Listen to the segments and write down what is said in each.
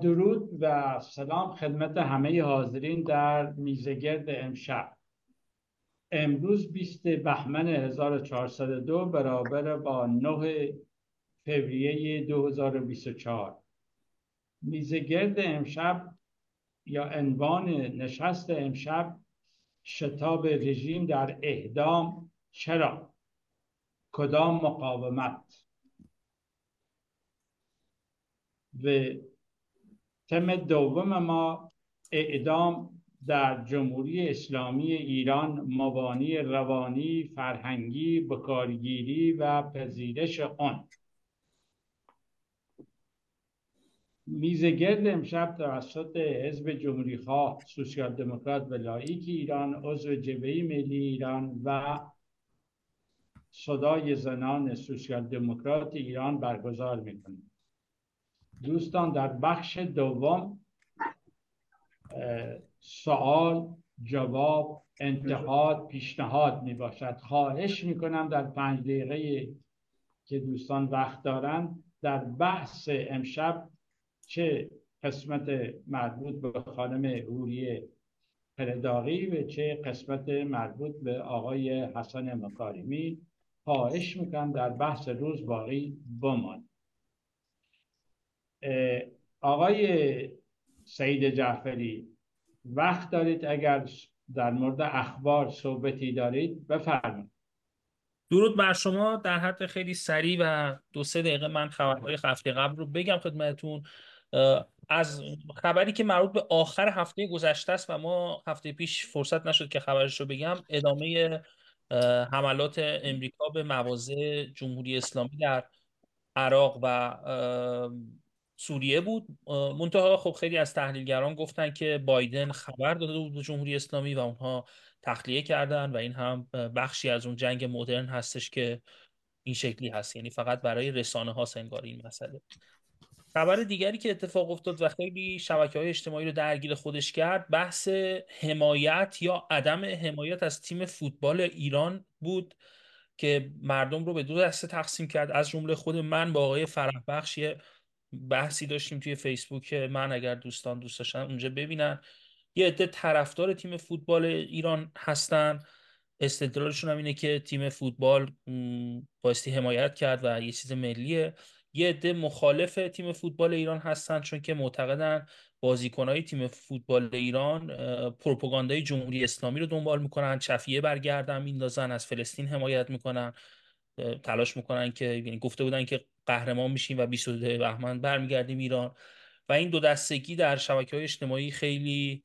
درود و سلام خدمت همه حاضرین در میزگرد امشب. امروز 20 بهمن 1402 برابر با 9 فوریه 2024. میزگرد امشب یا عنوان نشست امشب: شتاب رژیم در اعدام، چرا؟ کدام مقاومت؟ و تم دوم ما: اعدام در جمهوری اسلامی ایران، مبانی روانی، فرهنگی، بکارگیری و پذیرش آن. میزگرد امشب توسط حزب جمهوریخواه سوسیال دموکرات و لاییک ایران، عضو جبهه ملی ایران و صدای زنان سوسیال دموکرات ایران برگزار می‌کنیم. دوستان، در بخش دوم سوال، جواب، انتقاد، پیشنهاد می باشد. خواهش می کنم در 5 دقیقه که دوستان وقت دارند در بحث امشب، چه قسمت مربوط به خانم حوریه پرداغی و چه قسمت مربوط به آقای حسن مکارمی، خواهش میکنم در بحث روز باقی بمان. آقای سعید جعفری، وقت دارید؟ اگر در مورد اخبار صحبتی دارید بفرمایید. درود بر شما. در حد خیلی سریع و 2-3 دقیقه من خبرهای هفته قبل رو بگم خدمتتون. از خبری که مربوط به آخر هفته گذشته است و ما هفته پیش فرصت نشد که خبرش رو بگم، ادامه حملات امریکا به مواضع جمهوری اسلامی در عراق و سوریه بود. منتها خب خیلی از تحلیلگران گفتن که بایدن خبر داده بود به جمهوری اسلامی و اونها تخلیه کردن و این هم بخشی از اون جنگ مدرن هستش که این شکلی هست، یعنی فقط برای رسانه ها انگار این مسئله. خبر دیگری که اتفاق افتاد و خیلی شبکه‌های اجتماعی رو درگیر خودش کرد، بحث حمایت یا عدم حمایت از تیم فوتبال ایران بود که مردم رو به دو دسته تقسیم کرد. از جمله خود من با آقای فرح بخش یه بحثی داشتیم توی فیسبوک من، اگر دوستان دوست داشتن اونجا ببینن. یه عده طرفدار تیم فوتبال ایران هستن، استدلالشون هم اینه که تیم فوتبال بایستی حمایت کرد و یه چیز ملیه. یه عده مخالف تیم فوتبال ایران هستن چون که معتقدن بازیکنهای تیم فوتبال ایران پروپاگاندای جمهوری اسلامی رو دنبال میکنن، چفیه برگردن میندازن، از فلسطین حمایت میکنن، تلاش میکنن که، یعنی گفته بودن که قهرمان میشیم و 22 بهمن برمیگردیم ایران. و این دو دستگی در شبکه‌های اجتماعی خیلی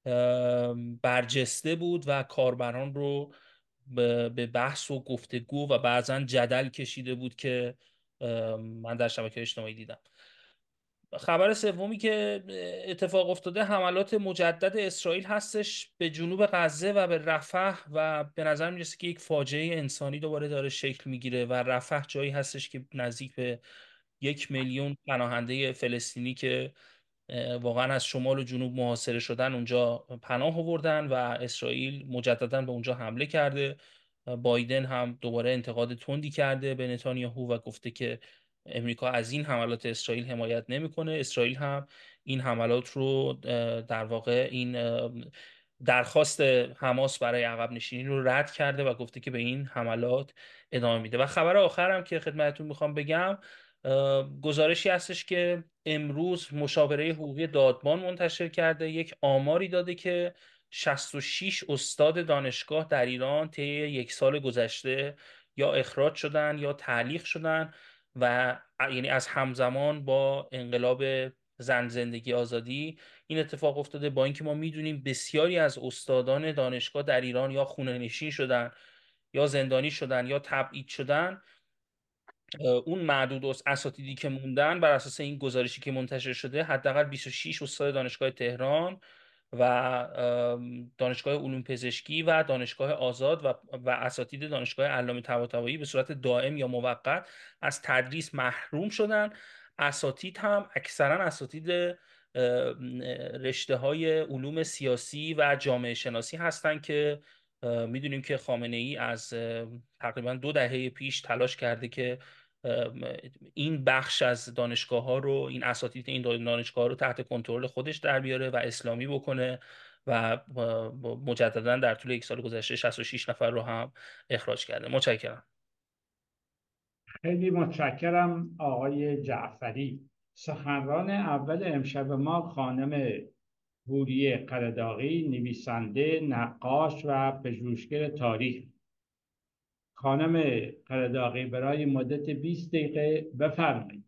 برجسته بود و کاربران رو به بحث و گفتگو و بعضا جدل کشیده بود که من در شبکه‌های اجتماعی دیدم. خبر سومی که اتفاق افتاده حملات مجدد اسرائیل هستش به جنوب غزه و به رفح، و به نظر میرسه که یک فاجعه انسانی دوباره داره شکل میگیره و رفح جایی هستش که نزدیک به 1 میلیون پناهنده فلسطینی که واقعا از شمال و جنوب محاصره شدن اونجا پناه آوردن و اسرائیل مجددا به اونجا حمله کرده. بایدن هم دوباره انتقاد تندی کرده به نتانیاهو و گفته که امریکا از این حملات اسرائیل حمایت نمیکنه. اسرائیل هم این حملات رو در واقع این درخواست حماس برای عقب نشینی رو رد کرده و گفته که به این حملات ادامه میده. و خبر آخرم که خدمتتون میخوام بگم، گزارشی هستش که امروز مشاوره حقوقی دادبان منتشر کرده، یک آماری داده که 66 استاد دانشگاه در ایران طی 1 سال گذشته یا اخراج شدن یا تعلیق شدن، و یعنی از همزمان با انقلاب زن زندگی آزادی این اتفاق افتاده. با اینکه ما میدونیم بسیاری از استادان دانشگاه در ایران یا خونه نشین شدن یا زندانی شدن یا تبعید شدن، اون معدود اساتیدی که موندن بر اساس این گزارشی که منتشر شده حداقل 26 استاد دانشگاه تهران و دانشگاه علوم پزشکی و دانشگاه آزاد و اساتید دانشگاه علامه طباطبایی به صورت دائم یا موقت از تدریس محروم شدن. اساتید هم اکثرا اساتید رشته های علوم سیاسی و جامعه شناسی هستند که میدونیم که خامنه ای از تقریبا 2 دهه پیش تلاش کرده که این بخش از دانشگاه ها رو، این اساتید این دانشگاه ها رو تحت کنترل خودش در بیاره و اسلامی بکنه و مجددا در طول یک سال گذشته 66 نفر رو هم اخراج کرده. متشکرم. خیلی متشکرم آقای جعفری. سخنران اول امشب ما خانم حوریه قره‌داغی، نویسنده، نقاش و پژوهشگر تاریخ. خانم قره‌داغی برای مدت 20 دقیقه بفرمایید.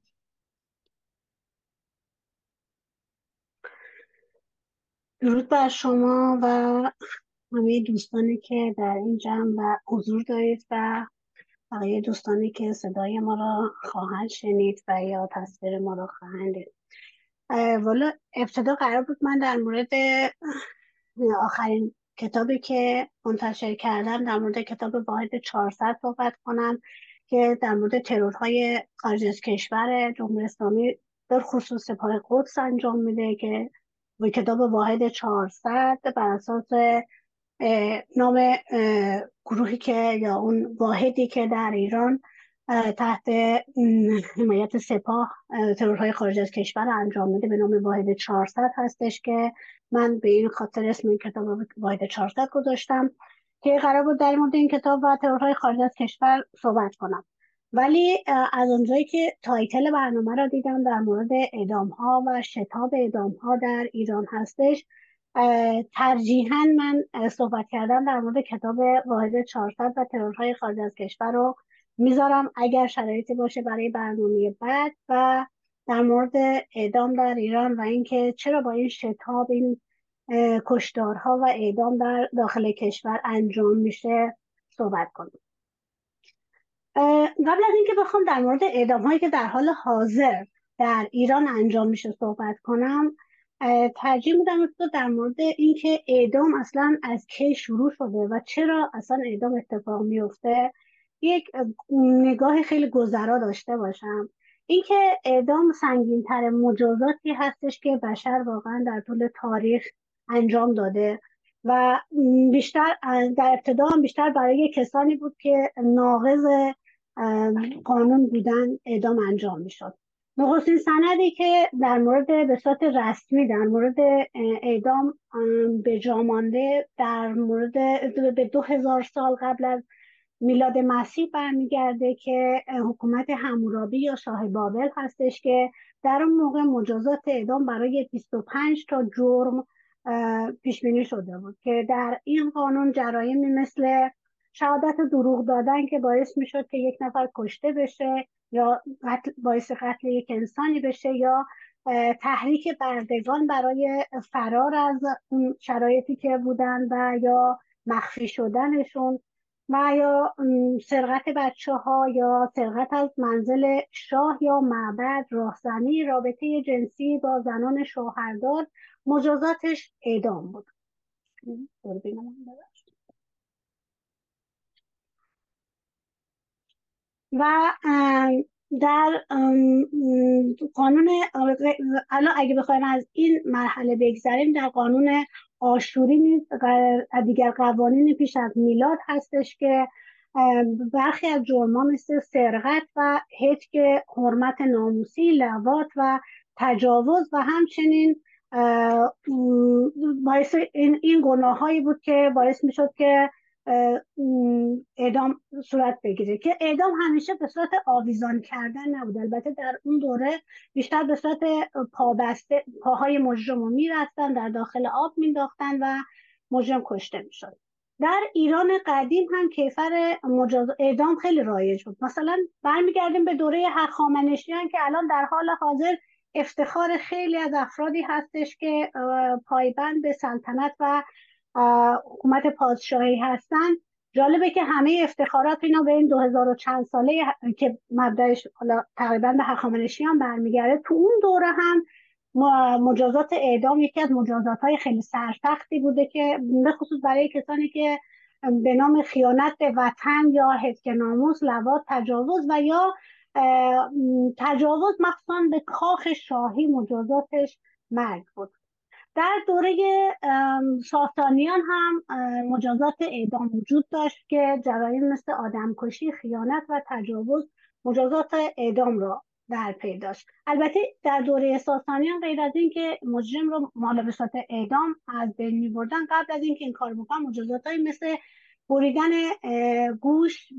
درود بر شما و همه دوستانی که در این جمع و حضور دارید و بقیه دوستانی که صدای ما را خواهند شنید و یا تصویر ما را خواهند دید. والا ابتدا قرار بود من در مورد آخرین کتابی که منتشر کردم، در مورد کتاب واحد 400 صحبت کنم که در مورد ترورهای خارج از کشور جمهوری اسلامی در خصوص سپاه قدس انجام میده که به کتاب واحد 400 بر اساس نام گروهی که یا اون واحدی که در ایران تحت حمایت سپاه ترورهای خارج از کشور انجام میده به نام واحد 400 هستش که من به این خاطر اسم این کتاب واحد 400 گذاشتم که قرار بود در مورد این کتاب و ترورهای خارج از کشور صحبت کنم. ولی از اونجایی که تایتل برنامه را دیدم در مورد اعدام ها و شتاب اعدام ها در ایران هستش، ترجیحاً من صحبت کردم در مورد کتاب واحد 400 و ترورهای خارج از کشور رو میذارم اگر شرایطی باشه برای برنامه بعد، و در مورد اعدام در ایران و اینکه چرا با این شتاب این کشتارها و اعدام در داخل کشور انجام میشه صحبت کنم. قبل از اینکه بخوام در مورد اعدام هایی که در حال حاضر در ایران انجام میشه صحبت کنم، ترجیح میدم در مورد اینکه اعدام اصلا از کی شروع شده و چرا اصلا اعدام اتفاق میفته یک نگاه خیلی گذرا داشته باشم. اینکه اعدام سنگین‌تر مجازاتی هستش که بشر واقعا در طول تاریخ انجام داده و بیشتر در ابتدا هم بیشتر برای کسانی بود که ناقض قانون بودن اعدام انجام میشد. نخستین سندی که در مورد به صورت رسمی در مورد اعدام به جا مانده در مورد به 2000 سال قبل از میلاد مسیح برمیگرده که حکومت حمورابی یا شاه بابل هستش که در اون موقع مجازات اعدام برای 25 تا جرم پیش بینی شده بود که در این قانون جرایمی مثل شهادت دروغ دادن که باعث میشد که یک نفر کشته بشه یا باعث قتل یک انسانی بشه یا تحریک بردگان برای فرار از شرایطی که بودن و یا مخفی شدنشون و یا سرقت بچه ها یا سرقت از منزل شاه یا معبد، راهزنی، رابطه جنسی با زنان شوهردار مجازاتش اعدام بود. و در قانون الان اگه بخوایم از این مرحله بگذریم، در قانون آشوری نیز دیگر قوانین پیش از میلاد هستش که برخی از جرم‌ها مثل سرقت و هتک حرمت ناموسی، لواط و تجاوز و همچنین باعث این گناهایی بود که باعث میشد که اعدام صورت بگیره که اعدام همیشه به صورت آویزان کردن نبود. البته در اون دوره بیشتر به صورت پابسته پاهای مجرم رو می‌رفتن در داخل آب مینداختن و مجرم کشته میشد. در ایران قدیم هم کیفر اعدام خیلی رایج بود. مثلا برمیگردیم به دوره هخامنشیان که الان در حال حاضر افتخار خیلی از افرادی هستش که پایبند به سلطنت و حکومت پادشاهی هستن. جالبه که همه افتخارات اینا به این 2000 و چند ساله که مبدأش تقریبا به هخامنشیان برمیگرده، تو اون دوره هم مجازات اعدام یکی از مجازات‌های خیلی سرسختی بوده که به خصوص برای کسانی که به نام خیانت به وطن یا هتک ناموس، لواط، تجاوز و یا تجاوز مخصوصا به کاخ شاهی مجازاتش مرگ بود. در دوره ساسانیان هم مجازات اعدام وجود داشت که جرایم مثل آدمکشی، خیانت و تجاوز مجازات اعدام را در پی داشت. البته در دوره ساسانیان غیر از این که مجرم رو مال به صورت اعدام از بین می‌بردن، قبل از اینکه این کار بکنن مجازات‌هایی مثل بریدن گوش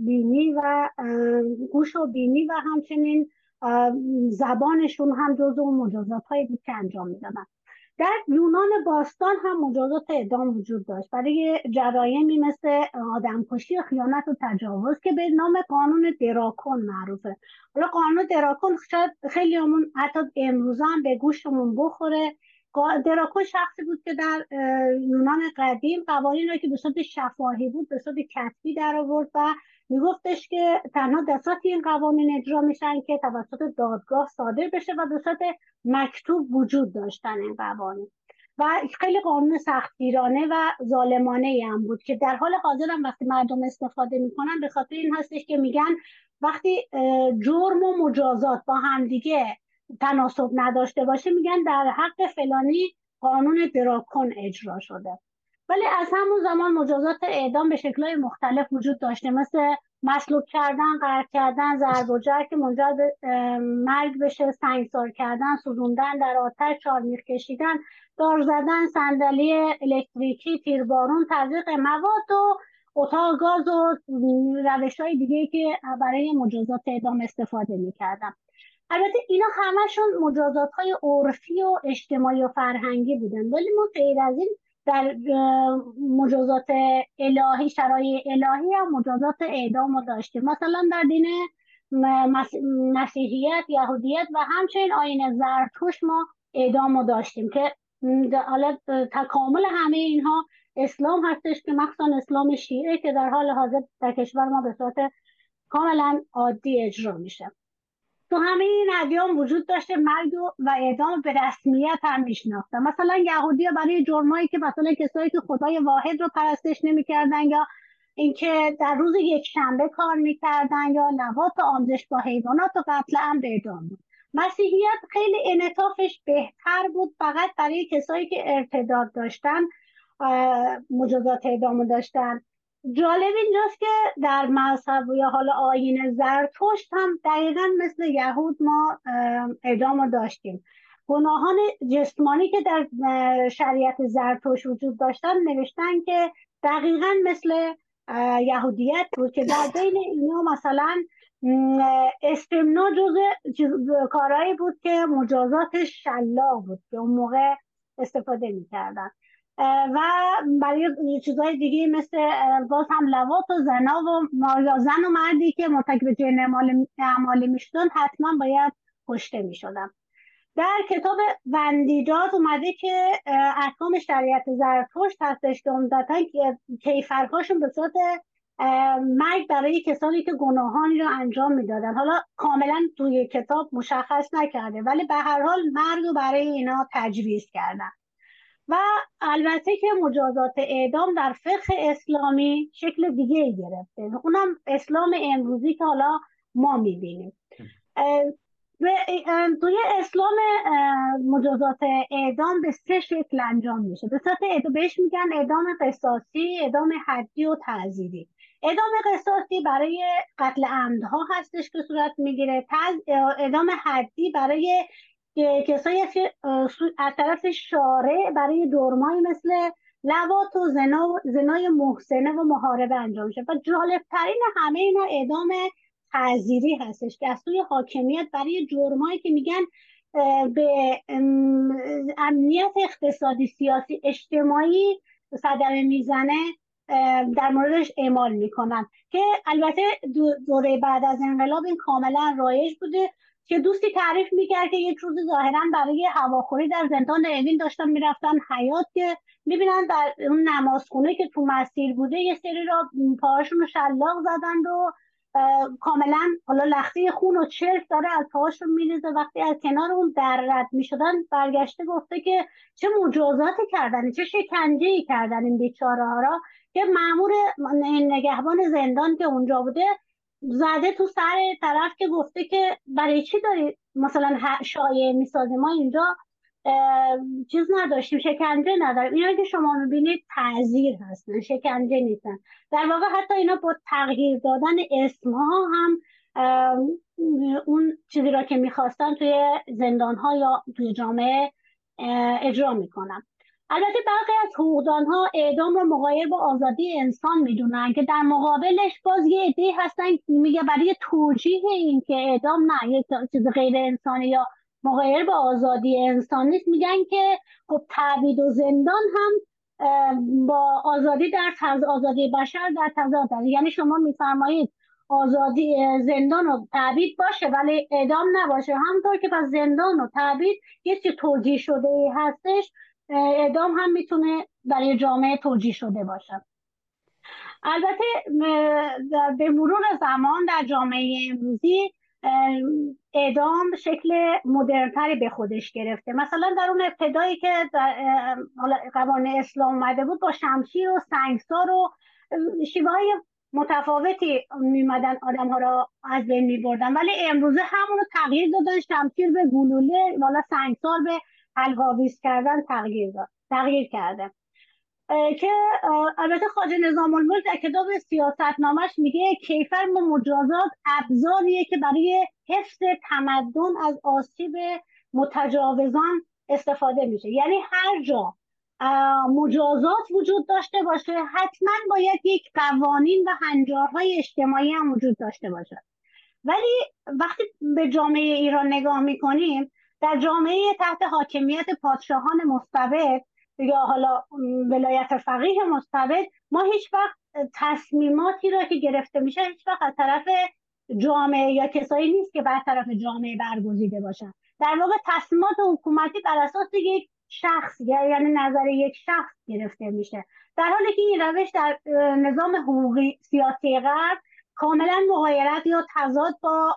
و بینی و همچنین زبانشون هم جزو اون مجازات‌هایی بود که انجام می‌دادن. در یونان باستان هم مجازات اعدام وجود داشت برای جرایمی مثل آدمکشی و خیانت و تجاوز که به نام قانون دراکون معروفه. حالا قانون دراکون شاید خیلیامون حتی امروزه هم به گوشمون بخوره. دراکون شخصی بود که در یونان قدیم قوانین را که به صورت شفاهی بود به صورت کتبی در آورد و میگفتش که تنها دستاتی این قوانین اجرا میشن که توسط دادگاه صادر بشه و به صورت مکتوب وجود داشتن این قوانین و خیلی قانون سختگیرانه و ظالمانه هم بود که در حال حاضر هم وقتی مردم استفاده میکنن به خاطر این هستش که میگن وقتی جرم و مجازات با همدیگه تناسب نداشته باشه میگن در حق فلانی قانون دراکون اجرا شده. ولی از همون زمان مجازات اعدام به شکل‌های مختلف وجود داشته، مثل مصلوب کردن، قتل کردن، ضرب و جرح که منجر به مرگ بشه، سنگسار کردن، سوزوندن در آتش، چارمیخ کشیدن، دار زدن، صندلی الکتریکی، تیربارون، تزریق مواد و اتاق گاز و روش‌های دیگه‌ای که برای مجازات اعدام استفاده می‌کردن. البته اینا همشون مجازات‌های عرفی و اجتماعی و فرهنگی بودن، ولی ما غیر از این در مجازات الهی، شرایع الهی هم مجازات اعدام رو داشتیم. مثلا در دین مسیحیت، یهودیت و همچنین آیین زرتشت ما اعدام رو داشتیم که حالا تکامل همه اینها اسلام هستش که مخصوصا اسلام شیعه که در حال حاضر در کشور ما به صورت کاملا عادی اجرا میشه. تو همه این ادیان وجود داشته مرگ و اعدام به رسمیت هم میشناختن. مثلا یهودی‌ها برای جرمایی که مثلا کسایی که خدای واحد رو پرستش نمی‌کردن یا اینکه در روز یکشنبه کار می‌کردن یا لواط و آمیزش با حیوانات و قتل عمد اعدام بود. مسیحیت خیلی انعطافش بهتر بود، فقط برای کسایی که ارتداد داشتن مجازات اعدام داشتن. جالب اینجاست که در مذهب یا حالا آیین زرتشت هم دقیقا مثل یهود ما اعدام رو داشتیم. گناهان جسمانی که در شریعت زرتشت وجود داشتن نوشتن که دقیقا مثل یهودیت بود که در بین اینا مثلا استمنا جزء کارهایی بود که مجازاتش شلاق بود که اون موقع استفاده میکردن و برای چیزهای دیگه مثل باز هم لواط و زنا و زن و مردی که مرتکب جرم اعمالی میشدن حتما باید کشته میشدن. در کتاب وندیداد اومده که احکام شریعت زرتشت هستش که عمدتاً کیفرهاشون به صورت مرگ برای کسانی که گناهانی رو انجام میدادن. حالا کاملا توی کتاب مشخص نکرده ولی به هر حال مرگ رو برای اینا تجویز کردن. و البته که مجازات اعدام در فقه اسلامی شکل دیگه گرفته، اونم اسلام امروزی که حالا ما میبینیم. توی اسلام مجازات اعدام به 3 شکل انجام میشه. به صورت بهش میگن اعدام قصاصی، اعدام حدی و تعزیری. اعدام قصاصی برای قتل عمدها هستش که صورت میگیره. اعدام حدی برای کسایی که از طرف شارع برای جرمایی مثل لواط و زنای محسنه و محاربه انجام میشه. و جالبترین همه اینا اعدام تعزیری هستش که از سوی حاکمیت برای جرمایی که میگن به امنیت اقتصادی، سیاسی، اجتماعی صدمه میزنه در موردش اعمال میکنن که البته دوره بعد از انقلاب این کاملا رایج بوده که دوستی تعریف میکرد که یک روز ظاهرا برای هواخوری در زندان اوین داشتن میرفتن حیاط که میبینن در اون نمازخونه که تو مسیر بوده یه سری را پاهاشون رو شلاق زدند و کاملا حالا لخته خون و چرک داره از پاهاشون میریزه. وقتی از کنار اون در رد میشدن برگشته گفته که چه مجازاتی کردن، چه شکنجه‌ای کردن این بیچاره ها را که مأمور نگهبان زندان که اونجا بوده زده تو سر طرف که گفته که برای چی داری مثلا شایعه میسازی، ما اینجا چیز نداشتیم، شکنجه نداریم. اینا که شما میبینید تعزیر هستن، شکنجه نیستن. در واقع حتی اینا با تغییر دادن اسمها هم اون چیزی را که میخواستن توی زندانها یا توی جامعه اجرا میکنن. البته برخی از حقوقدانها اعدام رو مغایر با آزادی انسان میدونن که در مقابلش باز یه عده‌ای هستن میگه برای توجیه این که اعدام نه یک چیز غیر انسانی یا مغایر با آزادی انسان نیست، میگن که خب تعبید و زندان هم با آزادی بشر در تضاد است. یعنی شما میفرمایید آزادی زندان و تعبید باشه ولی اعدام نباشه، همونطور که پس زندان و تعبید یه چیز توجیه شده هستش، اعدام هم میتونه برای جامعه توجیه شده باشه. البته به مرور زمان در جامعه امروزی اعدام شکل مدرنتری به خودش گرفته. مثلا در اون ابتدایی که قوانین اسلام اومده بود با شمشیر و سنگسار و شیوه‌های متفاوتی میمدن آدم ها را از بین میبردن، ولی امروزه همون رو تغییر دادن، شمشیر به گلوله، والا سنگسار به حلق‌آویز کردن تغییر کرده. که البته خواجه نظام الملک در کتاب سیاستنامش میگه کیفر با مجازات ابزاریه که برای حفظ تمدن از آسیب متجاوزان استفاده میشه. یعنی هر جا مجازات وجود داشته باشه حتما باید یک قوانین و هنجارهای اجتماعی هم وجود داشته باشه. ولی وقتی به جامعه ایران نگاه میکنیم، در جامعه تحت حاکمیت پادشاهان مستبد یا حالا ولایت فقیه مستبد، ما هیچ وقت تصمیماتی را که گرفته میشه هیچ وقت از طرف جامعه یا کسایی نیست که بر طرف جامعه برگزیده باشن. در واقع تصمیمات حکومتی بر اساس یک شخص یعنی نظر یک شخص گرفته میشه، در حالی که این روش در نظام حقوقی سیاسی غرب کاملا مغایرت یا تضاد با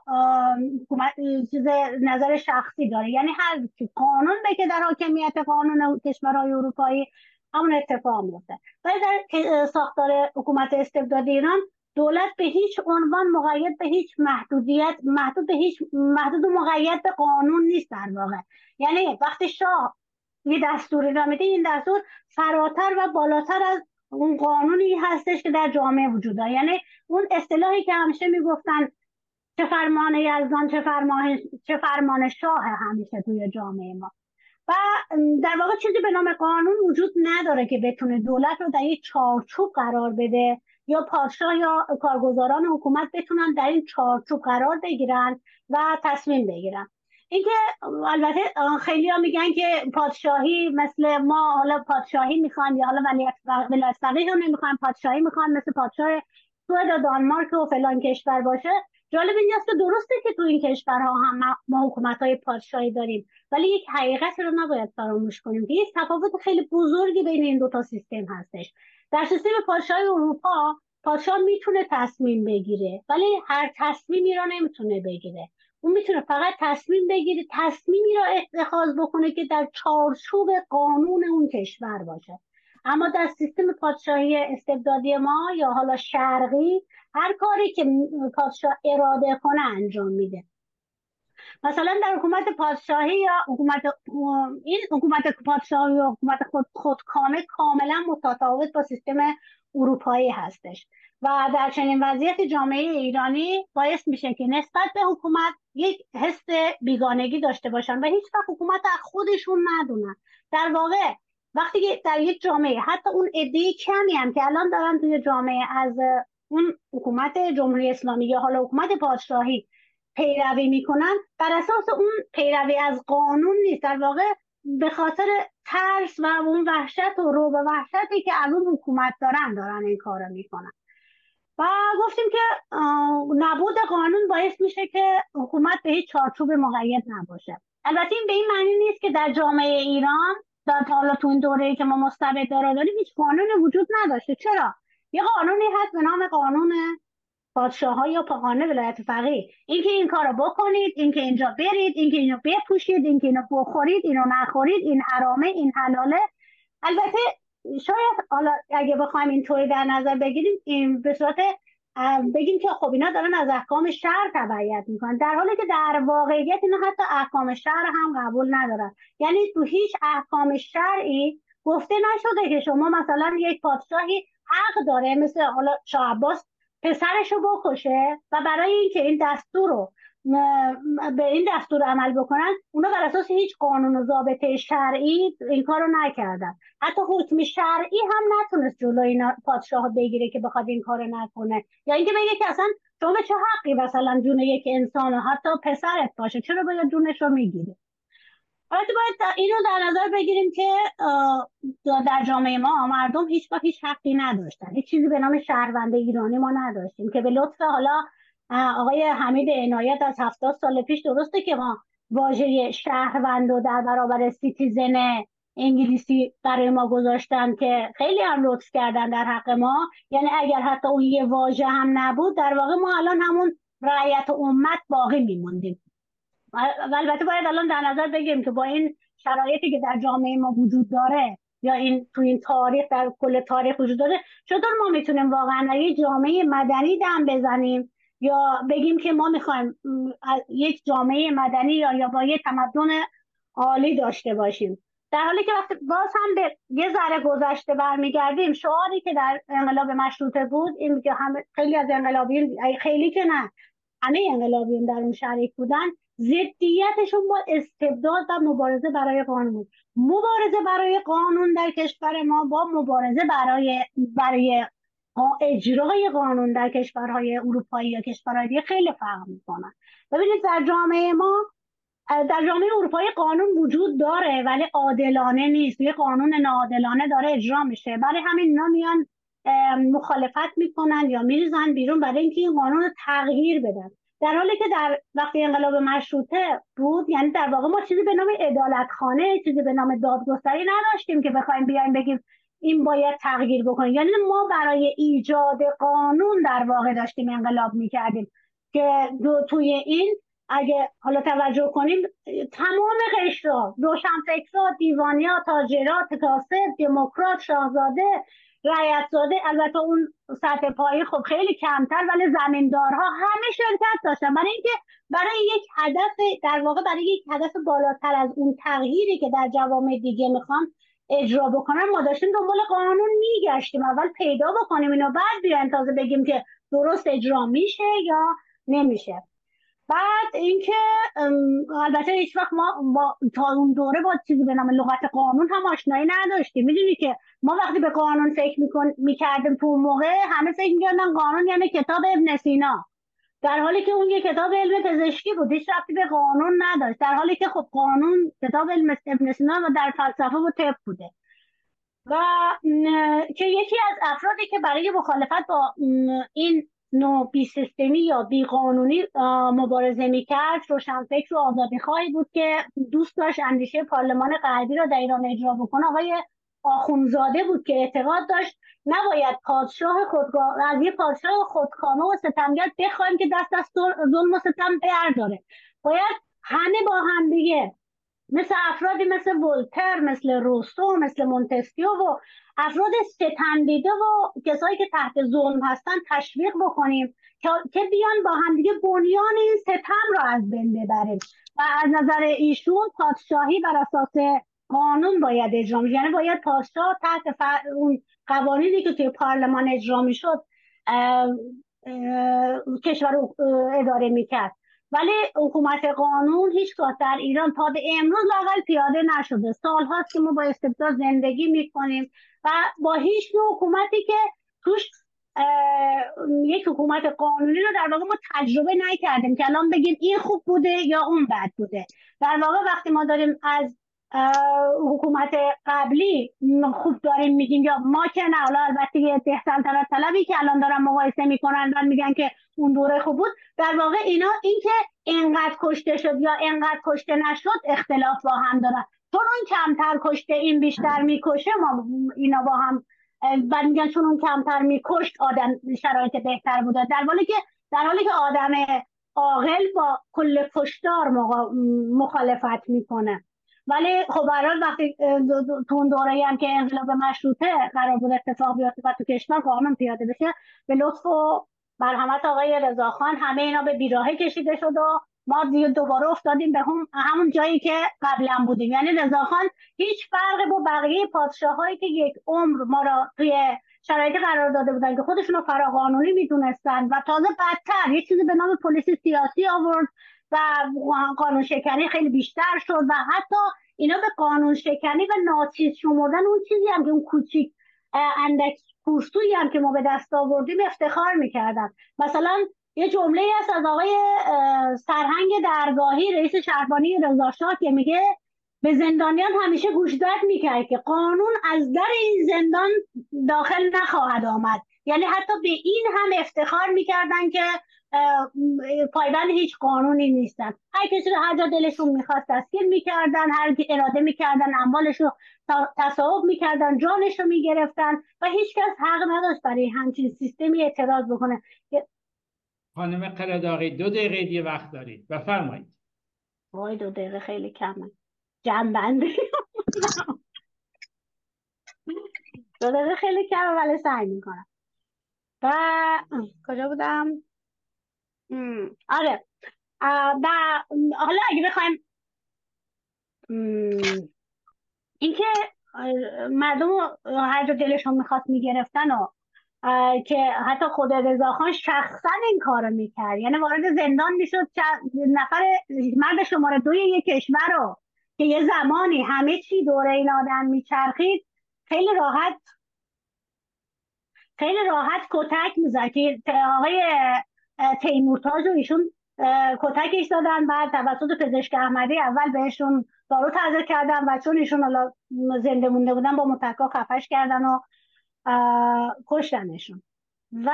چیز نظر شخصی داره. یعنی هر قانون که در حاکمیت قانون کشورهای اروپایی همون اتفاق میفته. ولی در ساختار حکومت استبدادی ایران دولت به هیچ عنوان مقید به هیچ محدودیت محدود و مقید به قانون نیست در واقع. یعنی وقتی شاه یه دستوری را میده، این دستور فراتر و بالاتر از اون قانونی هستش که در جامعه وجود داره. یعنی اون اصطلاحی که همیشه میگفتن چه فرمان یزدان چه فرمان شاه همیشه توی جامعه ما، و در واقع چیزی به نام قانون وجود نداره که بتونه دولت رو در یک چارچوب قرار بده یا پادشاه یا کارگزاران حکومت بتونن در این چارچوب قرار بگیرن و تصمیم بگیرن. اینکه البته خیلی ها میگن که پادشاهی مثل ما، حالا پادشاهی میخوان یا حالا ولایت فقیه هم نمیخوان، پادشاهی میخوان مثل پادشاه سوئد و دانمارک و فلان کشور باشه. جالب اینجاست که درسته که تو این کشورها هم ما حکومت‌های پادشاهی داریم، ولی یک حقیقت رو نباید فراموش کنیم که یک تفاوت خیلی بزرگی بین این دو تا سیستم هستش. در سیستم پادشاهی اروپا پادشاه میتونه تصمیم بگیره ولی هر تصمیمی را نمیتونه بگیره. اون میتونه فقط تصمیم بگیره، تصمیمی را اتخاذ بکنه که در چارچوب قانون اون کشور باشه. اما در سیستم پادشاهی استبدادی ما یا حالا شرقی هر کاری که پادشاه اراده کنه انجام میده. مثلا در حکومت پادشاهی یا حکومت پادشاهی یا حکومت خودکامه کاملا متفاوت با سیستم اروپایی هستش و در چنین وضعیت جامعه ایرانی باعث میشه که نسبت به حکومت یک حس بیگانگی داشته باشن و هیچ وقت حکومت از خودشون ندونن. در واقع وقتی که در یک جامعه حتی اون عده کمی هم که الان دارن توی جامعه از اون حکومت جمهوری اسلامی یا حالا حکومت پادشاهی پیروی میکنن، بر اساس اون پیروی از قانون نیست، در واقع به خاطر ترس و اون وحشت و رعب و وحشتی که از اون حکومت دارن این کارو میکنن. و گفتیم که نبود قانون باعث میشه که حکومت به هیچ چارچوب مقید نباشه. البته این به این معنی نیست که در جامعه ایران حالا تو این دوره‌ای که ما مستبدارا داریم هیچ قانونی وجود نداشته. چرا؟ یه قانونی هست به نام قانون پادشاه‌ها یا قانون ولایت فقیه، اینکه این کارو بکنید، اینکه اینجا برید، اینکه اینو بپوشید، اینکه اینو بخورید، اینو نخورید، این حرامه، این حلاله. البته شاید حالا اگه بخوایم اینطوری در نظر بگیریم این به صورت بگیم که خب اینا دارن از احکام شرع تبعیت میکنن، در حالی که در واقعیت اینا حتی احکام شرع هم قبول ندارن. یعنی تو هیچ احکام شرعی گفته نشده که شما مثلا یک پادشاهی حق داره مثل حالا شاه عباس پسرشو بکشه و برای اینکه این دستور رو به این دستور عمل بکنن، اونا بر اساس هیچ قانون و ضابطه شرعی این کارو نکردن. حتی حکم شرعی هم نتونست جلوی این پادشاه بگیره که بخواد این کارو نکنه، یا اینکه بگه که اصلا شما به چه حقی مثلا جون یک انسان، حتی پسرت باشه، چرا باید جونش رو میگیره؟ البته باید اینو در نظر بگیریم که در جامعه ما مردم هیچ وقت هیچ حقی نداشتن. هیچ چیزی به نام شهروند ایرانی ما نداشتیم که به لطف حالا آقای حمید عنایت از 70 سال پیش، درسته که ما واژه شهروند رو در برابر سیتیزن انگلیسی برای ما گذاشتن که خیلی هم لطف کردن در حق ما. یعنی اگر حتی اون یه واژه هم نبود، در واقع ما الان همون رعیت و امت باقی میموندیم. و البته باید الان در نظر بگیریم که با این شرایطی که در جامعه ما وجود داره، یا این تو این تاریخ، در کل تاریخ وجود داره، چطور ما میتونیم واقعا یک جامعه مدنی دم بزنیم یا بگیم که ما میخوایم یک جامعه مدنی یا با یک تمدن عالی داشته باشیم، در حالی که وقتی باز هم به یه ذره گذشته برمیگردیم. شعاری که در انقلاب مشروطه بود این که خیلی از انقلابیون، خیلی که نه همه انقلابیون در اون شریک بودن، ضدیتشون با استبداد و مبارزه برای قانون. مبارزه برای قانون در کشور ما با مبارزه برای اجرای قانون در کشورهای اروپایی یا کشورهای دیگه خیلی فرق میکنن. ببینید در جامعه ما، در جامعه اروپایی قانون وجود داره ولی عادلانه نیست، یه قانون ناعادلانه داره اجرا میشه. برای همین اینا میان مخالفت میکنن یا میریزن بیرون برای اینکه این قانون رو تغییر بدن. در حالی که در وقتی انقلاب مشروطه بود، یعنی در واقع ما چیزی به نام عدالتخانه، چیزی به نام دادگستری نداشتیم که بخوایم بیایم بگیم این باید تغییر بکنه. یعنی ما برای ایجاد قانون در واقع داشتیم انقلاب میکردیم که توی این اگه حالا توجه کنیم تمام قشرها، روشنفکرها، دیوانی‌ها، تاجرها، کاسب، دموکرات، شاهزاده، رعیت‌زاده، البته اون سطح پایین خب خیلی کمتر، ولی زمیندارها همه شرکت داشتن برای یک هدف، در واقع برای یک هدف بالاتر از اون تغییری که در جوامع دیگه میخوان اجرا بکنن. ما داشتیم دنبال قانون میگشتیم، اول پیدا بکنیم اینو، بعد بیایم تازه بگیم که درست اجرا میشه یا نمیشه. بعد اینکه البته هیچ وقت ما تا اون دوره با چیزی به نام لغت قانون هم آشنایی نداشتیم. میدونی که ما وقتی به قانون فکر میکردیم تو اون موقع، همه فکر میکردن قانون یعنی کتاب ابن سینا، در حالی که اون یه کتاب علم پزشکی بود، هیچ ربطی به قانون نداشت. در حالی که خب قانون کتاب علم ابن سینا و در فلسفه و طب بوده. و که یکی از افرادی که برای مخالفت با این نوع بی سیستمی یا بی قانونی مبارزه میکرد، روشنفکر و آزادیخواهی بود که دوست داشت اندیشه پارلمان غربی را در ایران اجرا بکنه. آقای آخوندزاده بود که اعتقاد داشت نباید از یه پادشاه خودکامه و ستمگر بخوایم که دست از ظلم و ستم برداره. باید همه با هم دیگه، مثل افرادی مثل ولتر، مثل روسو، مثل مونتسکیو و افراد ستمدیده و کسایی که تحت ظلم هستن تشویق بکنیم که بیان با همدیگه بنیان این ستم رو از بین ببریم. و از نظر ایشون پادشاهی بر اساس قانون باید اجرا میشه، یعنی باید پادشاه تحت اون قوانینی که توی پارلمان اجرا میشد کشور رو اداره میکرد. ولی حکومت قانون هیچگاه در ایران تا به امروز لااقل پیاده نشده. سالهاست که ما با استبداد زندگی میکنیم و با هیچ نوع حکومتی که توش یک حکومت قانونی رو در واقع ما تجربه نکردیم که الان بگیم این خوب بوده یا اون بد بوده. در واقع وقتی ما داریم از حکومت قبلی خوب داریم میگیم یا ما که نه، حالا البته یه سلطنت طلبی که الان دارن مقایسه میکنن و میگن که اون دوره خوب بود، در واقع اینا این که اینقدر کشته شد یا اینقدر کشته نشد اختلاف با هم دارن. چون اون کمتر کشته این بیشتر میکشه، ما اینا با هم بعد میگن چون اون کمتر میکشت آدم شرایط بهتر بوده، در حالی که آدم عاقل با کل کشتار مخالفت میکنه. ولی خب برای وقتی تو اون دوره‌ای هم که انقلاب مشروطه قرار بود اتفاق بیفته و تو کشور قانون پیاده بشه، به لطف و مرحمت آقای رضاخان همه اینا به بیراهه کشیده شد و ما دوباره افتادیم به همون جایی که قبلا بودیم. یعنی رضاخان هیچ فرقی با بقیه پادشاهایی که یک عمر ما را توی شرایطی قرار داده بودن که خودشون رو فراقانونی میدونستن و تازه بدتر یه چیزی به نام پلیس سیاسی آورد و قانون شکنی خیلی بیشتر شد و حتی اینا به قانون شکنی و ناچیز شمردن اون چیزی هم که اون کوچیک اندک پوستویی هم که ما به دست آوردیم افتخار میکردن. مثلا یه جمله هست از آقای سرهنگ درگاهی رئیس شهربانی رضاشاه که میگه به زندانیان همیشه گوشزد میکرد که قانون از در این زندان داخل نخواهد آمد. یعنی حتی به این هم افتخار میکردن که پایبند هیچ قانونی نیستن، هر کسی رو هر جا دلشون میخواست دستگیر میکردن، هر کی اراده میکردن اموالش رو تصاحب میکردن، جانش رو میگرفتن و هیچکس حق نداشت برای همچین سیستمی اعتراض بکنه. خانم قره‌داغی 2 دقیقه دیگه وقت دارید، بفرمایید. وای 2 دقیقه خیلی کمه، جمع‌بندی 2 دقیقه خیلی کمه ولی سعی میکنم. و کجا بودم؟ آره حالا اگه بخوایم اینکه مردم هر جا دلشون میخواست میگرفتن و که حتی خود رضاخان شخصا این کارو میکرد، یعنی وارد زندان میشد نفر مرد شماره 2 یک کشور رو که یه زمانی همه چی دوره این آدم میچرخید خیلی راحت کتک میزد که آقای تیمورتاج رو ایشون کتکش دادن، بعد توسط پزشک احمدی اول بهشون دارو تزریق کردن و چون ایشون حالا زنده مونده بودن با متکا خفش کردن و کشتنشون. و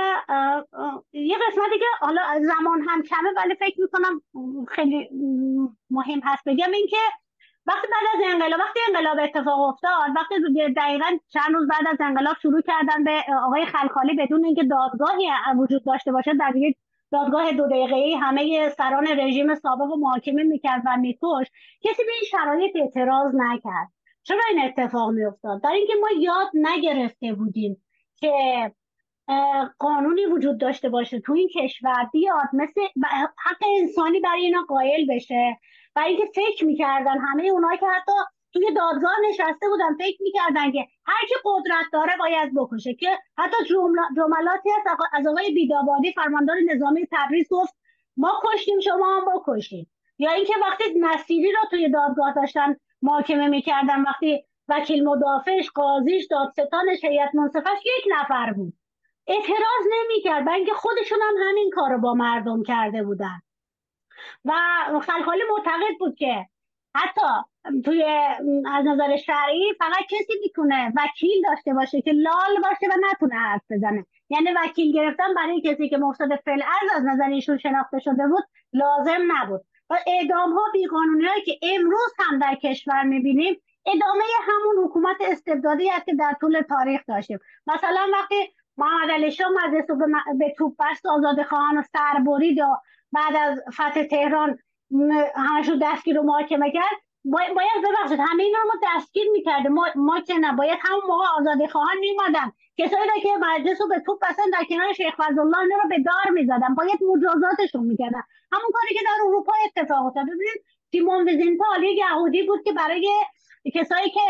یه قسمتی که حالا زمان هم کمه ولی فکر میکنم خیلی مهم هست بگم این که وقتی انقلاب اتفاق افتاد، وقتی دقیقاً چند روز بعد از انقلاب شروع کردن به آقای خلخالی بدون اینکه دادگاهی وجود داشته باشه در یک دادگاه 2 دقیقه‌ای همه سران رژیم سابق رو محاکمه میکرد و میکشت، کسی به این شرایط اعتراض نکرد. چرا این اتفاق میافتاد؟ در اینکه ما یاد نگرفته بودیم که قانونی وجود داشته باشه تو این کشور بیاد مثل حق انسانی برای اینا قائل بشه و اینکه فکر میکردن همه اونایی که حتی توی دادگاه نشسته بودن فکر میکردن که هر کی قدرت داره باید بکشه، که حتی جملاتی هست از آقای بیدابادی فرماندار نظامی تبریز گفت ما کشتیم شما هم بکشید. یا اینکه وقتی نصیری رو توی دادگاه داشتن محاکمه میکردن، وقتی وکیل مدافعش، قاضیش، دادستانش، هیئت منصفش 1 نفر بود، اعتراض نمی‌کرد، بلکه خودشون هم همین کارو با مردم کرده بودن. و خلخالی معتقد بود که حتی توی از نظر شرعی فقط کسی میتونه وکیل داشته باشه که لال باشه و نتونه حرف بزنه. یعنی وکیل گرفتن برای کسی که مفسد فی‌الارض از نظر ایشون شناخته شده بود لازم نبود. و اعدام‌ها، بیقانونی‌هایی که امروز هم در کشور می‌بینیم ادامه همون حکومت استبدادی است که در طول تاریخ داشتیم. مثلا وقتی محمد علی شاه مجلس رو به توپ بست آزادخواهان رو سر برید و بعد از فتح تهران همشون دستگیر و محاکمه کرد، باید ببخشید همه اینا رو ما دستگیر میکردیم، ما که نباید همون موقع آزادخواهان میمدن، کسایی که مجلس رو به توپ بستن در کنار شیخ فضلالله اینا رو به دار میزدن، باید مجازاتشون میکردن. همون کاری که در اروپا اتفاق افتاد. ببینید سیمون ویزنتال یک یهودی بود که برای کسایی که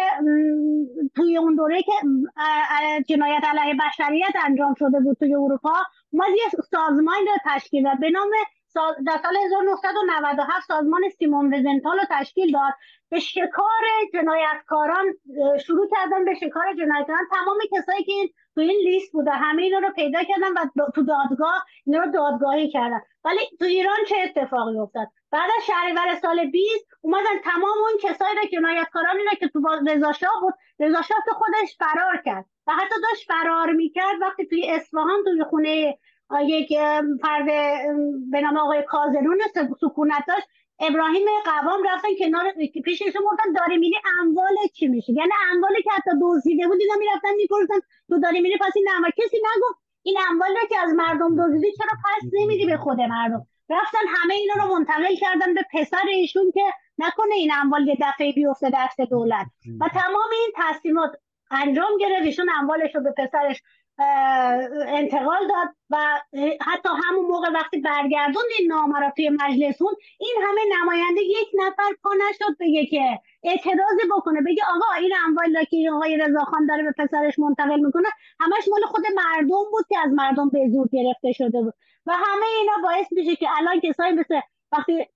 توی اون دوره که جنایت علیه بشریت انجام شده بود توی اروپا، ما یه سازمان رو تشکیل داد به نام در سال 1997 سازمان سیمون ویزنتال رو تشکیل داد. به شکار جنایتکاران شروع کردن، به شکار جنایتکاران تمام کسایی که تو این لیست بوده همه اینا رو پیدا کردن و تو دادگاه اینا رو دادگاهی کردن. ولی تو ایران چه اتفاقی افتاد؟ بعد از شهریور سال 20 اومدن تمام اون کسایی رو جنایتکارانی رو که تو رضاشاه بود، رضاشاه تو خودش فرار کرد و حتی داشت فرار میکرد وقتی توی اصفهان توی خونه یک فرد به نام آقای کازرون سکونت داشت، ابراهیم قوام رفتن کنار پیشش گفتن داری میری اموال چی میشه؟ یعنی اموالی که حتی دزدیده بود اینا میرفتن میپرسن تو داری میری پس این اموال، کسی نگفت این اموالی که از مردم دزدیدی چرا پس نمیدی به خود مردم؟ رفتن همه اینا رو منتقل کردن به پسر ایشون که نکنه این اموال یه دفعه بیفته دست دولت و تمام این تصمیمات انجام گرفت. ایشون اموالش رو به پسرش انتقال داد و حتی همون موقع وقتی برگردوند این نامه را توی مجلسون، این همه نماینده یک نفر پا نشد بگه که اعتراضی بکنه، بگه آقا این اموالی که آقای رضاخان داره به پسرش منتقل میکنه همش مال خود مردم بود که از مردم به زور گرفته شده بود. و همه اینا باعث میشه که الان کسایی مثل وقتی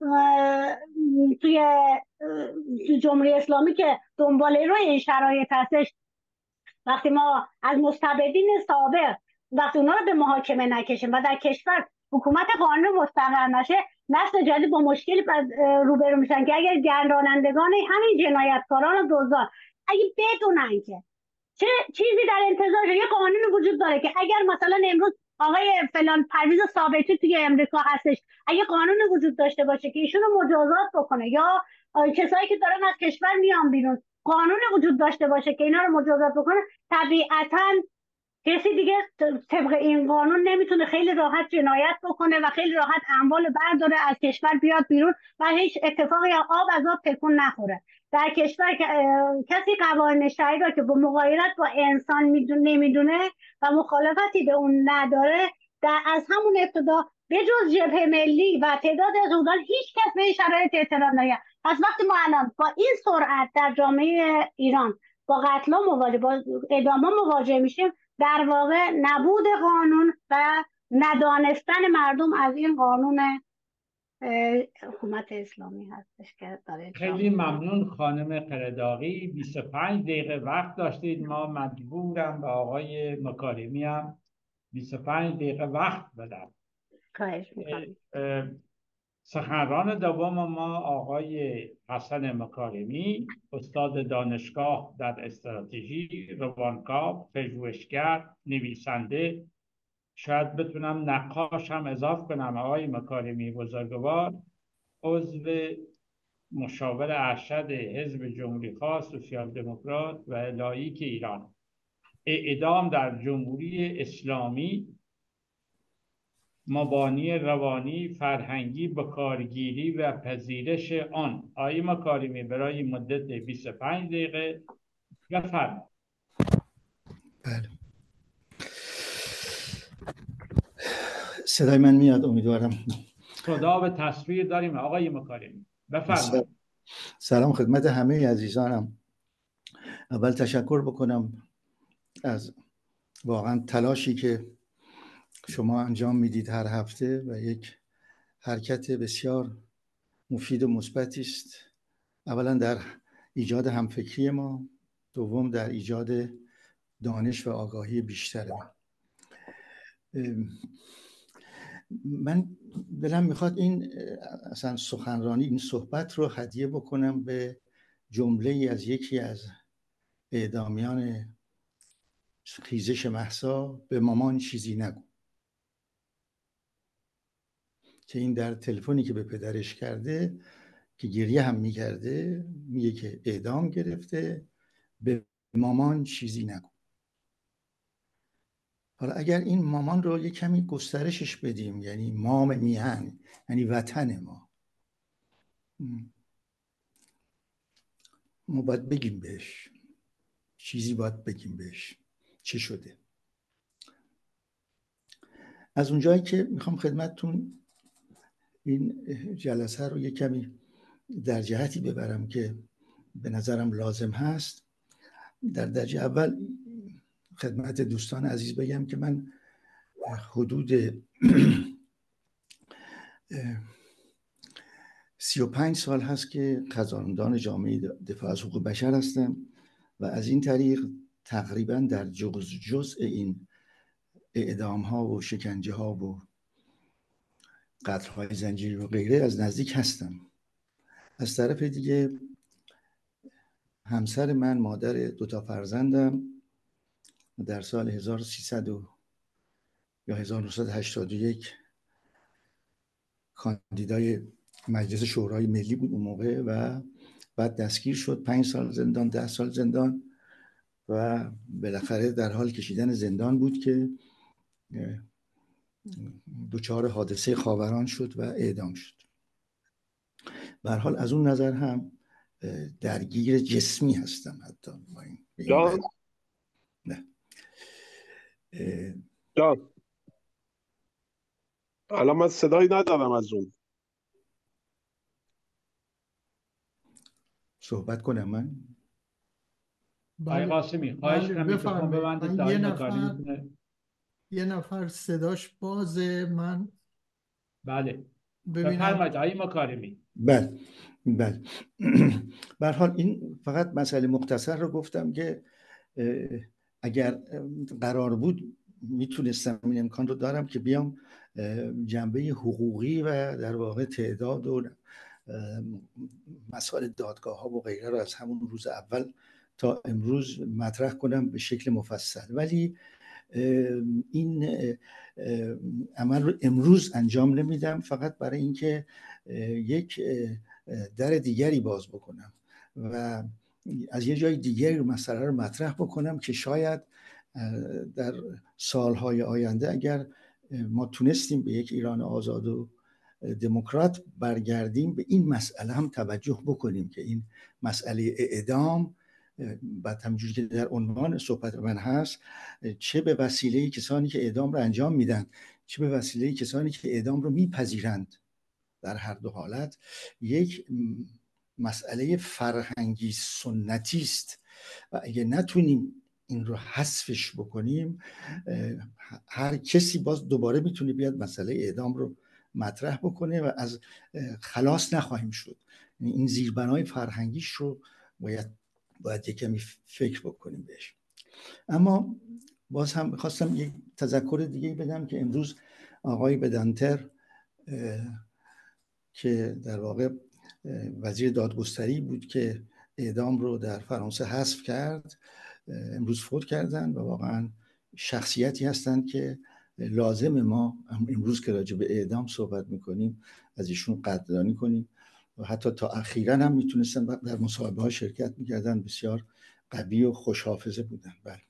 توی جمهوری اسلامی که دنبال روی این شرایط هستش، وقتی ما از مستبدین سابق وقتی اونا رو به محاکمه نکشیم و در کشور حکومت قانون مستقر نشه، نسل جدید با مشکلی روبرو میشن که اگر گردانندگان همین جنایتکاران و دزدان اگه بدونن که چه چیزی در انتظارش، یه قانون وجود داره که اگر مثلا امروز آقای فلان پرویز ثابتی توی امریکا هستش، اگه قانون وجود داشته باشه که ایشونو مجازات بکنه، یا کسایی که دارن از کشور میان بیرون قانون وجود داشته باشه که اینا رو مجازات بکنه، طبیعتاً کسی دیگه طبق این قانون نمیتونه خیلی راحت جنایت بکنه و خیلی راحت اموال برداره از کشور بیاد بیرون و هیچ اتفاقی آب از آب تکون نخوره. در کشور کسی قوانین شهری را که با مغایرت با انسان نمیدونه و مخالفتی به اون نداره، از همون ابتدا به جز جبهه ملی و تعداد از اونان هیچ کس به این شرایط اعتراض نمیکنه. پس وقتی ما الان با این سرعت در جامعه ایران با قتل مواجه، با اعدام مواجه میشیم، در واقع نبود قانون و ندانستن مردم از این قانون حکومت اسلامی هستش که داره. خیلی ممنون خانم قرداغی. 25 دقیقه وقت داشتید، ما مجبورم به آقای مکارمی هم 25 دقیقه وقت بدم. خواهش میکنم. سخنران دوم ما آقای حسن مکارمی، استاد دانشگاه در استراتژی، روانکاو، پژوهشگر، نویسنده، شاید بتونم نقاش هم اضافه کنم. آقای مکارمی بزرگوار عضو مشاور ارشد حزب جمهوری خواه سوسیال دموکرات و لاییک ایران، اعدام در جمهوری اسلامی، مبانی روانی فرهنگی به کارگیری و پذیرش آن. آقای مکارمی برای مدت 25 دقیقه بفرمایید. بله، صدای من میاد امیدوارم. صدا به تصویر داریم آقای مکارمی، بفرمایید. سلام خدمت همه عزیزانم. اول تشکر بکنم از واقعا تلاشی که شما انجام میدید هر هفته و یک حرکت بسیار مفید و مثبتی است. اولا در ایجاد همفکری ما، دوم در ایجاد دانش و آگاهی بیشتر من دلم میخواد این اصلا سخنرانی، این صحبت رو هدیه بکنم به جمله از یکی از اعدامیان خیزش مهسا: به مامان چیزی نگو. که این در تلفنی که به پدرش کرده که گریه هم میکرده میگه که اعدام گرفته، به مامان چیزی نگو. حالا اگر این مامان رو یک کمی گسترشش بدیم، یعنی مام میهن، یعنی وطن ما باید بگیم بهش چیزی، باید بگیم بهش چه شده. از اونجایی که میخوام خدمتتون این جلسه رو یک کمی در جهتی ببرم که به نظرم لازم هست، در درجه اول خدمت دوستان عزیز بگم که من حدود 35 سال هست که خزاندان جامعه دفاع از حقوق بشر هستم و از این طریق تقریبا در جزء این اعدام ها و شکنجه ها و قتل های زنجیری و غیره از نزدیک هستم. از طرف دیگه همسر من، مادر دوتا فرزندم، در سال 1300 یا 1981 کاندیدای مجلس شورای ملی بود اون موقع و بعد دستگیر شد. 5 سال زندان، 10 سال زندان و بالاخره در حال کشیدن زندان بود که دچار حادثه خاوران شد و اعدام شد. به هر حال از اون نظر هم درگیر جسمی هستم حتی با این. نه. جان الان من صدایی ندارم از اون. صحبت کنم من؟ آقای بله قاسمی خواهش بله کنم میکروفون بفرمایید. ببندید من تا آقای مکاری میتونه. یه نفر صداش بازه، من بله ببینم. بفرمایید آقای مکارمی. بله بله. به هر حال این فقط مسئله مختصر رو گفتم که اگر قرار بود میتونستم، این امکان رو دارم که بیام جنبه حقوقی و در واقع تعداد و مسائل دادگاه ها و غیره رو از همون روز اول تا امروز مطرح کنم به شکل مفصل، ولی این عمل رو امروز انجام نمیدم، فقط برای اینکه یک در دیگری باز بکنم و از یه جای دیگری مسئله رو مطرح بکنم که شاید در سالهای آینده اگر ما تونستیم به یک ایران آزاد و دموکرات برگردیم، به این مسئله هم توجه بکنیم که این مسئله اعدام، بعد همونجوری که در عنوان صحبت من هست، چه به وسیله کسانی که اعدام رو انجام میدن، چه به وسیله کسانی که اعدام رو میپذیرند، در هر دو حالت یک مسئله فرهنگی سنتی است و اگه نتونیم این رو حذفش بکنیم، هر کسی باز دوباره میتونه بیاد مسئله اعدام رو مطرح بکنه و از خلاص نخواهیم شد. این زیربنای فرهنگیش رو باید یک کمی فکر بکنیم بهش. اما باز هم خواستم یک تذکر دیگه بدم که امروز آقای بدانتر که در واقع وزیر دادگستری بود که اعدام رو در فرانسه حذف کرد، امروز فوت کردن و واقعا شخصیتی هستند که لازم ما امروز که راجع به اعدام صحبت میکنیم از ایشون قدردانی کنیم و حتی تا اخیراً هم میتونستن در مصاحبه ها شرکت میکردن، بسیار قوی و خوش حافظه بودن. بله.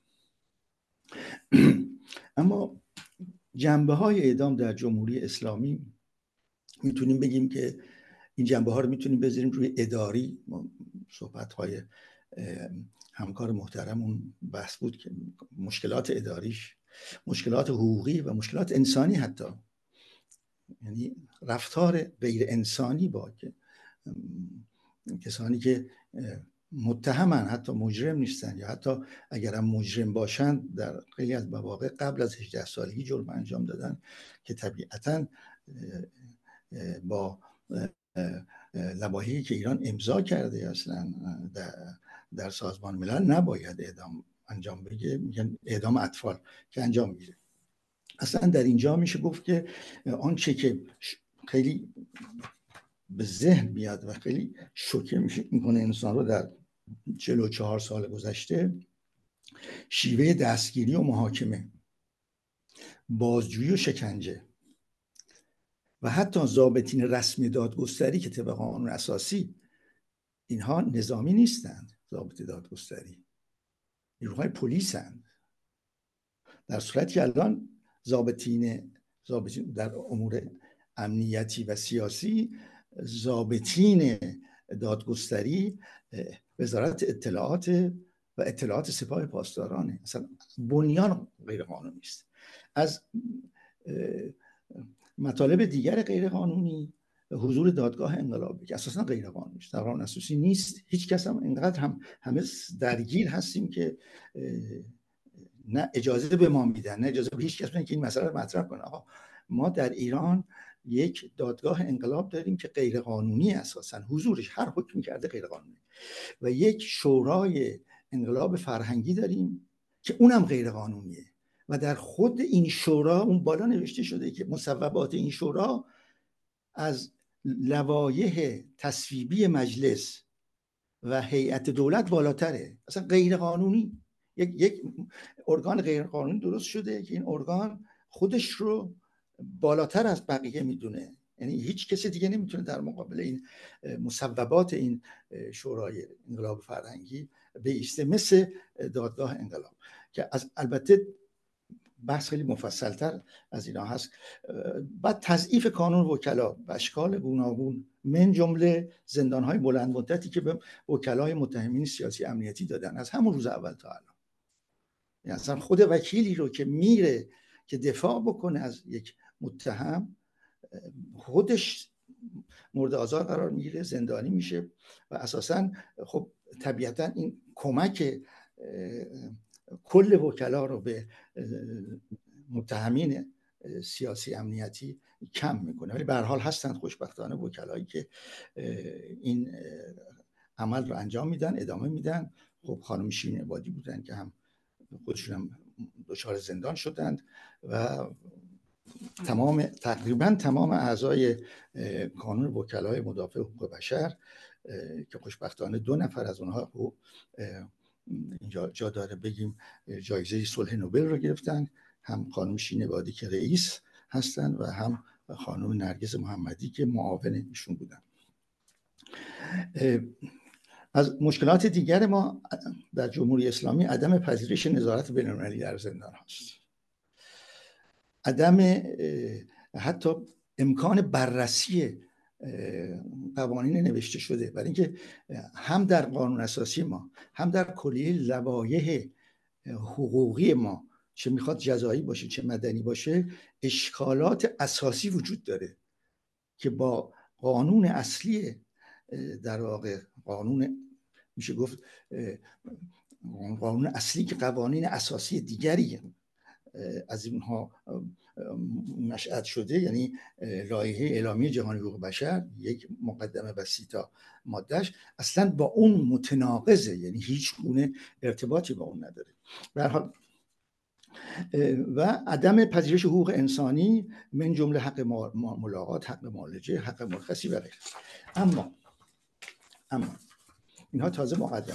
اما جنبه های اعدام در جمهوری اسلامی میتونیم بگیم که این جنبه ها رو میتونیم بذاریم روی اداری. صحبت های همکار محترمون بحث بود که مشکلات اداریش، مشکلات حقوقی و مشکلات انسانی، حتی یعنی رفتار غیر انسانی با کسانی که متهمن، حتی مجرم نیستن یا حتی اگر هم مجرم باشن در خیلی از مواقع قبل از 18 سالگی جرم انجام دادن که طبیعتاً با لوایحی که ایران امضا کرده اصلا در سازمان ملل نباید اعدام انجام بگیره، میگن اعدام اطفال که انجام میگیره. اصلا در اینجا میشه گفت که آنچه که خیلی به ذهن میاد و خیلی شوکه میکنه انسان رو در 44 سال گذشته، شیوه دستگیری و محاکمه، بازجویی و شکنجه و حتی ضابطین رسمی دادگستری که طبق قانون اساسی اینها نظامی نیستند، ضابط دادگستری نیروهای پلیسند، در صورتی که الان ضابطین در امور امنیتی و سیاسی، ضابطین دادگستری وزارت اطلاعات و اطلاعات سپاه پاسدارانه، اصلا بنیان غیر قانونی است. از مطالب دیگر غیر قانونی حضور دادگاه انقلابی که اساسا غیر قانونی است، در قانون اساسی نیست. هیچ کس هم اینقدر هم همه درگیر هستیم که نه اجازه به ما میدن، نه اجازه به هیچ کس میدن که این مسئله رو مطرح کنه. آقا ما در ایران یک دادگاه انقلاب داریم که غیر قانونی، اساسا حضورش هر حکمی کرده غیر قانونی، و یک شورای انقلاب فرهنگی داریم که اونم غیر قانونیه و در خود این شورا اون بالا نوشته شده که مصوبات این شورا از لوایح تصویبی مجلس و هیئت دولت بالاتره، اصلا غیر قانونی. یک ارگان غیر قانونی درست شده که این ارگان خودش رو بالاتر از بقیه میدونه، یعنی هیچ کسی دیگه نمیتونه در مقابل این مصوبات این شورای انقلاب فرهنگی بایسته، مثل دادگاه انقلاب که البته بحث خیلی مفصلتر از اینا هست. بعد تضعیف کانون وکلا به اشکال گوناگون، من جمله زندان‌های بلند مدتی که به وکلای متهمین سیاسی امنیتی دادن از همون روز اول تا الان. یعنی اصلا خود وکیلی رو که میره که دفاع بکنه از یک متهم، خودش مورد آزار قرار میگیره، زندانی میشه و اساسا خب طبیعتا این کمک کل وکلا رو به متهمین سیاسی امنیتی کم میکنه. ولی به هر حال هستند خوشبختانه وکلایی که این عمل رو انجام میدن، ادامه میدن. خب خانم شیرین عبادی بودن که هم خودشون هم دچار زندان شدند و تقریبا تمام اعضای کانون وکلای مدافع حقوق بشر که خوشبختانه 2 نفر از اونها اینجا جا داره بگیم جایزه صلح نوبل رو گرفتن، هم خانم شیرین عبادی که رئیس هستن و هم خانم نرگس محمدی که معاون ایشون بودن. از مشکلات دیگر ما در جمهوری اسلامی عدم پذیرش نظارت بین‌المللی در زندان هاست، عدم حتی امکان بررسی قوانین نوشته شده، برای اینکه هم در قانون اساسی ما هم در کلیه لوایح حقوقی ما، چه میخواد جزایی باشه چه مدنی باشه، اشکالات اساسی وجود داره که با قانون اصلی، در واقع قانون میشه گفت قانون اصلی که قوانین اساسی دیگری از اینها نشأت شده، یعنی لایحه اعلامیه جهانی حقوق بشر، یک مقدمه و 30 تا مادهش اصلا با اون متناقضه، یعنی هیچ گونه ارتباطی با اون نداره. به هر حال و عدم پذیرش حقوق انسانی من جمله حق ملاقات، حق معالجه، حق مرخصی و غیره. اما اینها تازه مقدمه.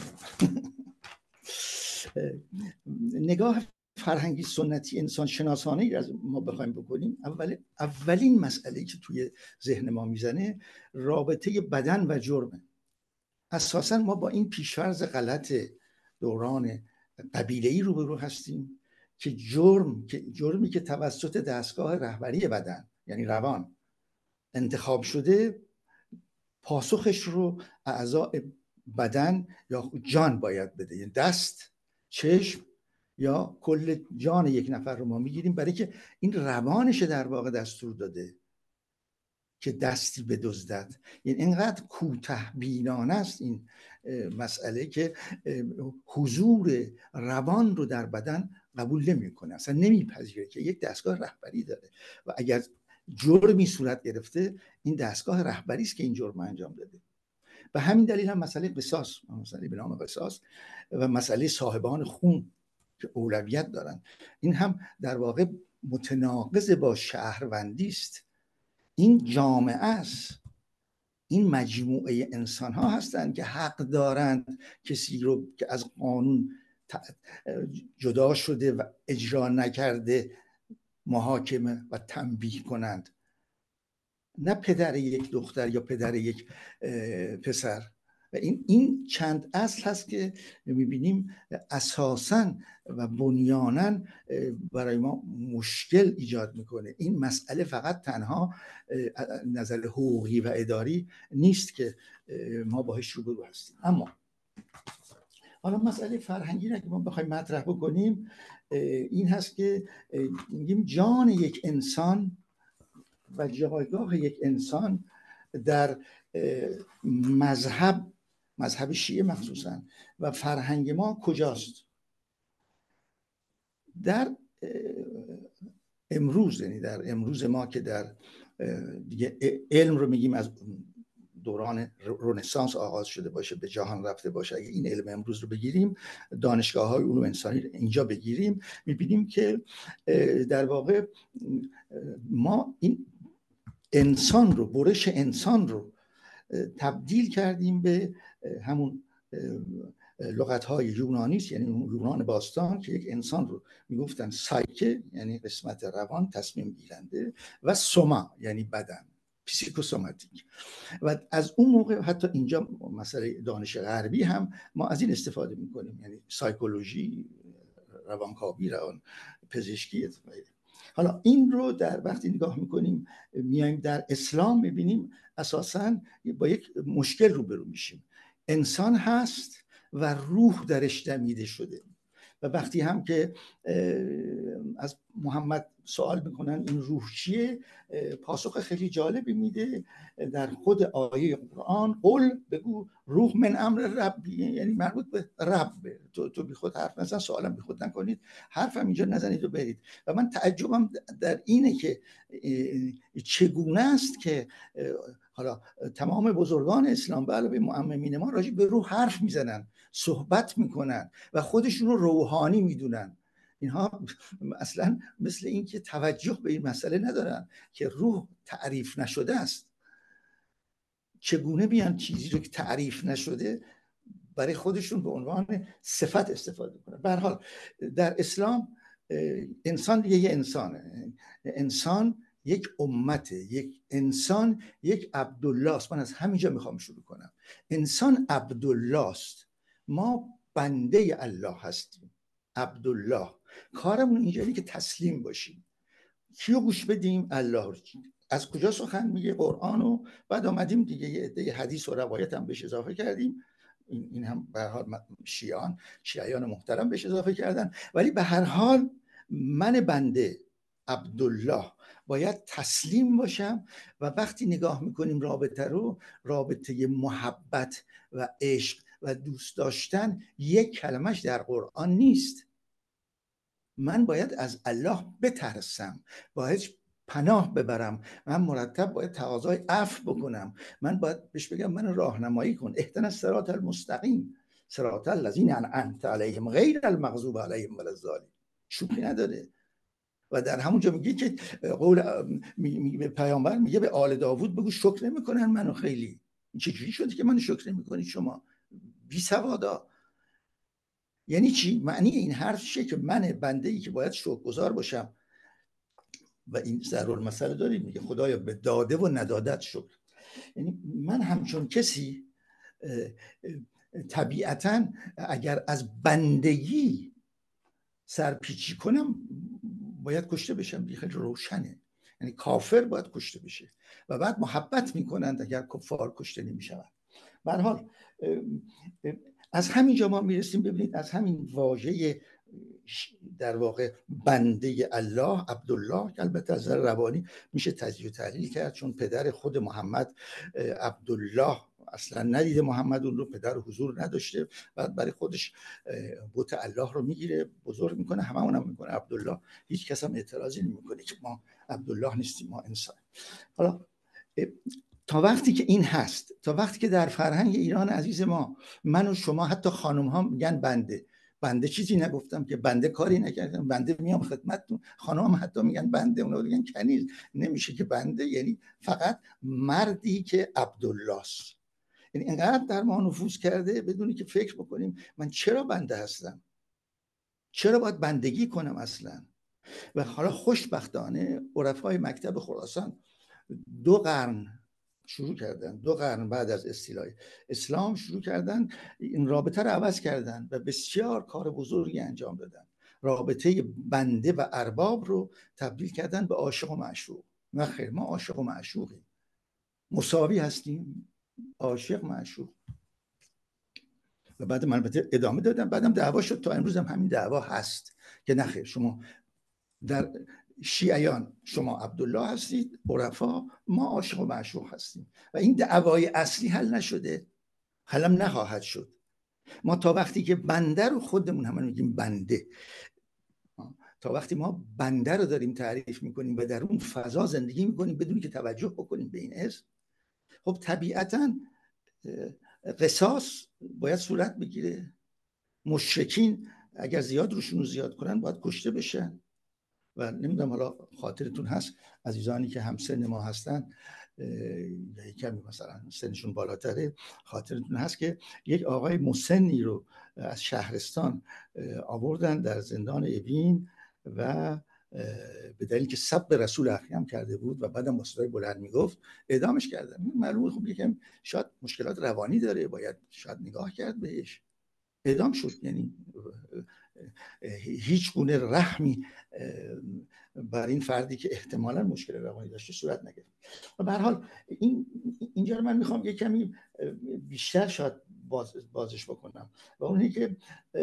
نگاه فرهنگی سنتی انسان شناسانه ای از ما بخوایم بکنیم، اولین مسئله که توی ذهن ما میزنه رابطه بدن و جرمه. اساسا ما با این پیشفرض غلط دوران قبیله‌ای روبرو هستیم که جرمی که توسط دستگاه رهبری بدن یعنی روان انتخاب شده، پاسخش رو اعضاء بدن یا جان باید بده، یعنی دست، چشم یا کل جان یک نفر رو ما میگیریم، برای که این روانش در واقع دستور داده که دستی بدزدد. یعنی اینقدر کوته بینانه است این مسئله که حضور روان رو در بدن قبول نمیکنه، اصلا نمیپذیره که یک دستگاه رهبری داره و اگر جرمی صورت گرفته این دستگاه رهبری است که این جرم انجام داده. به همین دلیل هم مسئله قصاص، مسئله به نام قصاص و مسئله صاحبان خون که اولویت دارن، این هم در واقع متناقض با شهروندی است. این جامعه است، این مجموعه انسان ها هستند که حق دارند کسی رو که از قانون جدا شده و اجرا نکرده محاکمه و تنبیه کنند، نه پدر یک دختر یا پدر یک پسر. و این چند اصل هست که میبینیم اساساً و بنیاناً برای ما مشکل ایجاد میکنه. این مسئله فقط تنها نظر حقوقی و اداری نیست که ما باهاش روبرو هستیم. اما حالا مسئله فرهنگی را که ما بخوایم مطرح بکنیم این هست که میگیم جان یک انسان و جایگاه یک انسان در مذهب شیعه مخصوصا و فرهنگ ما کجاست. در امروز، یعنی در امروز ما که در دیگه علم رو میگیم از دوران رنسانس آغاز شده باشه، به جهان رفته باشه، اگه این علم امروز رو بگیریم، دانشگاه‌های علوم انسانی اینجا بگیریم، میبینیم که در واقع ما این انسان رو، برش انسان رو تبدیل کردیم به همون لغت‌های یونانی، یعنی یونان باستان که یک انسان رو میگفتن سایکه یعنی قسمت روان تصمیم گیرنده و سوما یعنی بدن، پسیکوسوماتیک. و از اون موقع حتی اینجا مسئله دانش غربی هم ما از این استفاده میکنیم، یعنی سایکولوژی، روانکاوی، روان پزشکی. حالا این رو در وقتی نگاه میکنیم میایم در اسلام میبینیم اساساً با یک مشکل روبرو میشیم. انسان هست و روح درش دمیده شده و وقتی هم که از محمد سوال میکنن این روح چیه، پاسخ خیلی جالبی میده در خود آیه قرآن. قل، بگو روح من امر ربی، یعنی مربوط به رب. تو بی خود حرف نزن، سوالم بی خود نکنید، حرفم اینجا نزنید و برید. و من تعجبم در اینه که چگونه است که حالا تمام بزرگان اسلام به علاوه معممین ما راجع به روح حرف میزنن، صحبت میکنن و خودشون رو روحانی میدونن. اینها اصلا مثل این که توجه به این مسئله ندارن که روح تعریف نشده است. چگونه بیان چیزی رو که تعریف نشده برای خودشون به عنوان صفت استفاده کنن؟ به هر حال در اسلام انسان دیگه یه انسانه، انسان یک امته، یک انسان یک عبدالله است. من از همینجا میخوام شروع کنم. انسان عبدالله است، ما بنده الله هستیم، عبدالله. کارمون اینجوری که تسلیم باشیم. کیو گوش بدیم؟ الله رو. از کجا سخن میگه؟ قرآن. و بعد آمدیم دیگه یه عده حدیث و روایت هم بهش اضافه کردیم. این هم به هر حال شیعیان محترم بهش اضافه کردن. ولی به هر حال من بنده عبدالله باید تسلیم باشم. و وقتی نگاه میکنیم رابطه رو، رابطه محبت و عشق و دوست داشتن یک کلمش در قرآن نیست. من باید از الله بترسم، باید پناه ببرم، من مرتب باید تقاضای عفو بکنم، من باید بهش بگم من راهنمایی کن، اهدنا الصراط المستقیم صراط الذین انعمت علیهم غیر المغضوب علیهم ولا الضالین. شوخی نداره. و در همونجا میگه که قول به پیامبر میگه به آل داوود بگو شکر نمیکنن منو خیلی. چجوری شده که منو شکر نمیکنید شما بی سوادا؟ یعنی چی؟ معنی این حرف چیه؟ که من بنده ای که باید شکرگزار باشم و این ضرورالمثل داریم، میگه خدایا به داده و ندادت شکر. یعنی من همچون کسی طبیعتا اگر از بندگی سرپیچی کنم باید کشته بشم. خیلی روشنه. یعنی کافر باید کشته بشه و بعد محبت میکنند اگر کفار کشته نمیشوند. به هر حال از همینجا ما میرسیم. ببینید از همین واژه در واقع بنده الله، عبدالله، که البته از نظر روانی میشه تجزیه و تحلیل کرد، چون پدر خود محمد عبدالله اصلا ندیده محمد اون رو، پدر حضور نداشته، بعد برای خودش بت الله رو میگیره بزرگ میکنه، هممون هم میکنه عبدالله. هیچ کس هم اعتراضی نمیکنه که ما عبدالله نیستیم، ما انسان. حالا تا وقتی که این هست، تا وقتی که در فرهنگ ایران عزیز ما من و شما حتی خانم ها میگن بنده. بنده چیزی نگفتم که، بنده کاری نکردم، بنده میام خدمتتون. خانم هم حتی میگن بنده، اونا میگن کنیز. نمیشه که بنده یعنی فقط مردی که عبدالله است. یعنی اینقدر در ما نفوذ کرده بدونی که فکر بکنیم من چرا بنده هستم، چرا باید بندگی کنم اصلا. و حالا خوشبختانه عرفای مکتب خراسان 2 قرن شروع کردن، 2 قرن بعد از استیلای اسلام شروع کردن این رابطه رو عوض کردن و بسیار کار بزرگی انجام دادن. رابطه بنده و ارباب رو تبدیل کردن به عاشق و معشوق. نه خیر، ما عاشق و معشوقیم، مساوی هستیم، عاشق معشوق. و بعد من البته ادامه دادم، بعدم دعوا شد، تا امروز هم همین دعوا هست که نه خیر، شما در شیعیان شما عبدالله هستید، عرفا ما عاشق و معشوق هستیم. و این دعوای اصلی حل نشده، حلم نخواهد شد. ما تا وقتی که بنده رو خودمون همون میگیم بنده، تا وقتی ما بنده رو داریم تعریف میکنیم و در اون فضا زندگی میکنیم بدون که توجه بکنیم به این اسم، خب طبیعتاً قصاص باید صورت بگیره. مشرکین اگر زیاد روشون رو زیاد کنن باید کشته بشن. و نمیدونم حالا خاطرتون هست عزیزانی که همسن ما هستن، کمی مثلا سنشون بالاتره، خاطرتون هست که یک آقای مسنی رو از شهرستان آوردن در زندان اوین و به دلیل که سب رسول اکرم کرده بود و بعدم با صدای بلند میگفت اعدامش کردن. معلومه خب یکم شاید مشکلات روانی داره، باید شاید نگاه کرد بهش. اعدام شد. یعنی هیچ گونه رحمی بر این فردی که احتمالاً مشکل روانی داشته صورت نگرفت. و به هر حال اینجا رو من میخوام یک کمی بیشتر شاید بازش بکنم و اونی که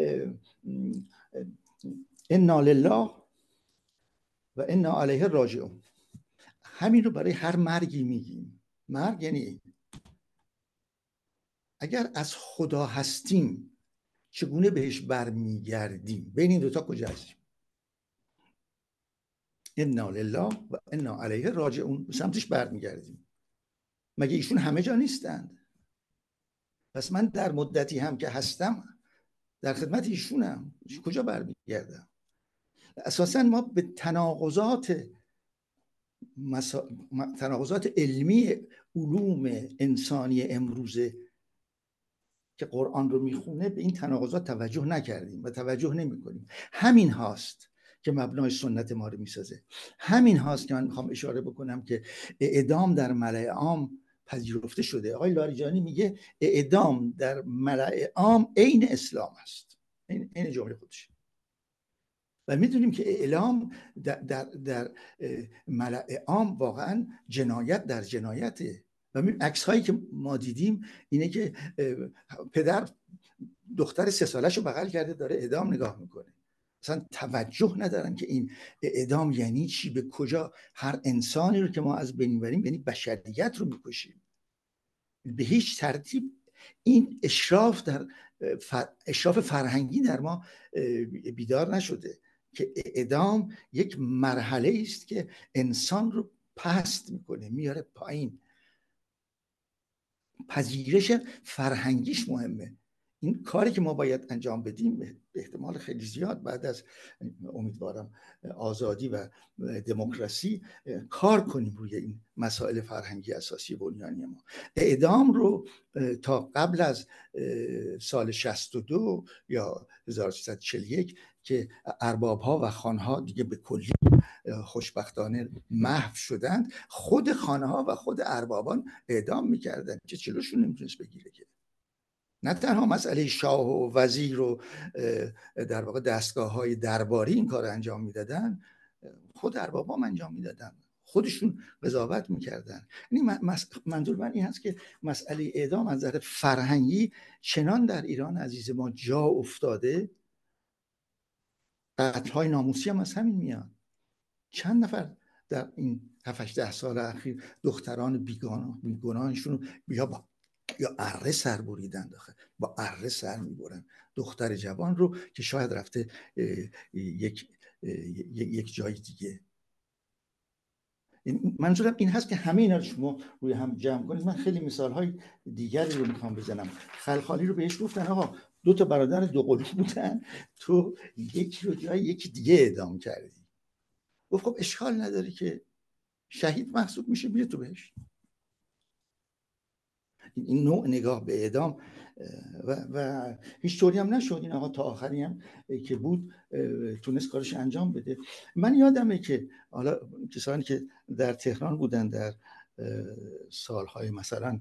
انا لله و انا علیه راجعون. همین رو برای هر مرگی میگیم. مرگ یعنی اگر از خدا هستیم چگونه بهش برمیگردیم؟ بین این دوتا کجا هستیم؟ انا لله و انا علیه راجعون، سمتش برمیگردیم. مگه ایشون همه جا نیستند؟ پس من در مدتی هم که هستم در خدمت ایشونم، کجا برمیگردم؟ اساسا ما به تناقضات علمی علوم انسانی امروزه که قرآن رو میخونه به این تناقضات توجه نکردیم و توجه نمیکنیم. همین هاست که مبنای سنت ما رو میسازه. همین هاست که من میخوام اشاره بکنم که اعدام در ملأ عام پذیرفته شده. آقای لاریجانی میگه اعدام در ملأ عام عین اسلام است. این جمله خودشه. و میدونیم که اعلام در ملأ عام واقعا جنایت در جنایته. و عکس هایی که ما دیدیم اینه که پدر دختر 3 سالش رو بغل کرده داره اعدام نگاه میکنه. اصلا توجه ندارن که این اعدام یعنی چی، به کجا. هر انسانی رو که ما از بین میبریم یعنی بشریت رو میکشیم. به هیچ ترتیب این اشراف فرهنگی در ما بیدار نشده که اعدام یک مرحله است که انسان رو پست میکنه، میاره پایین. پذیرش فرهنگیش مهمه. این کاری که ما باید انجام بدیم به احتمال خیلی زیاد بعد از امیدوارم آزادی و دموکراسی کار کنیم روی این مسائل فرهنگی اساسی بنیانی ما. اعدام رو تا قبل از سال 62 یا 1341 که ارباب‌ها و خانها دیگه به کلی خوشبختانه محو شدند، خود خانها و خود اربابان اعدام میکردن که جلوشون نمیتونست بگیره. که نه تنها مسئله شاه و وزیر و در واقع دستگاه‌های درباری این کار انجام میدادن، خود اربابان انجام میدادن، خودشون قضاوت میکردن. یعنی منظور من این هست که مسئله اعدام از نظر فرهنگی چنان در ایران عزیز ما جا افتاده. قتل‌های ناموسی هم از همین میاد. چند نفر در این 7-8 سال اخیر دختران بیگناهشون یا اره سر بریدن، با اره سر میبرن دختر جوان رو که شاید رفته یک جای دیگه. منظورم این هست که همه اینا رو شما روی هم جمع کنید. من خیلی مثالهای دیگری رو میخوام بزنم. خلخالی رو بهش گفتن آقا 2 تا برادر دوقلو بودن، تو یکی رو جای یکی دیگه اعدام کردی. گفت خب اشکال نداره که شهید محسوب میشه، میره تو بهش. این نوع نگاه به اعدام و هیچ طوری هم نشد. این آقا تا آخری هم که بود تونست کارش انجام بده. من یادمه که حالا کسانی که در تهران بودن در سالهای مثلا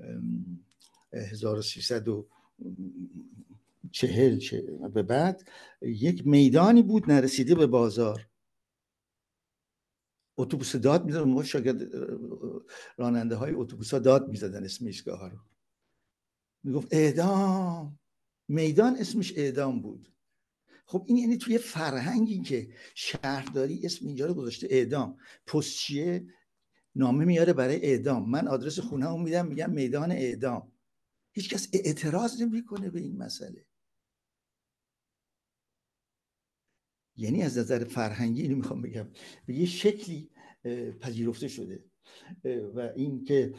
1340 به بعد، یک میدانی بود نرسیده به بازار، اتوبوس داد میزدن. ما شاگرد راننده های اتوبوس ها داد میزدن اسم ایستگاه ها رو، میگفت اعدام. میدان اسمش اعدام بود. خب این یعنی توی فرهنگی که شهرداری اسم اینجا رو گذاشته اعدام، پستچیه نامه میاره برای اعدام، من آدرس خونه هم میدم میگم میدان اعدام، هیچ کس اعتراض نمیکنه به این مسئله. یعنی از نظر فرهنگی اینو میخوام بگم به یه شکلی پذیرفته شده. و این که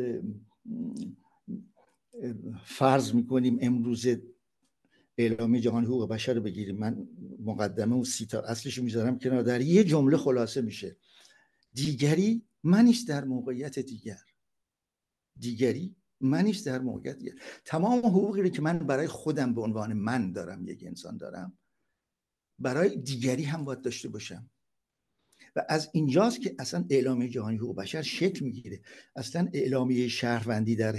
فرض میکنیم امروز اعلامیه جهانی حقوق بشر رو بگیریم، من مقدمه و 30 تا اصلش رو میذارم کنار، در یه جمله خلاصه میشه: دیگری منیست در موقعیت دیگر. دیگری منیست در موقعیت دیگر. تمام حقوقی رو که من برای خودم به عنوان من دارم، یک انسان دارم، برای دیگری هم باید داشته باشم. و از اینجاست که اصلا اعلامیه جهانی حقوق بشر شکل میگیره. اصلا اعلامیه شهروندی در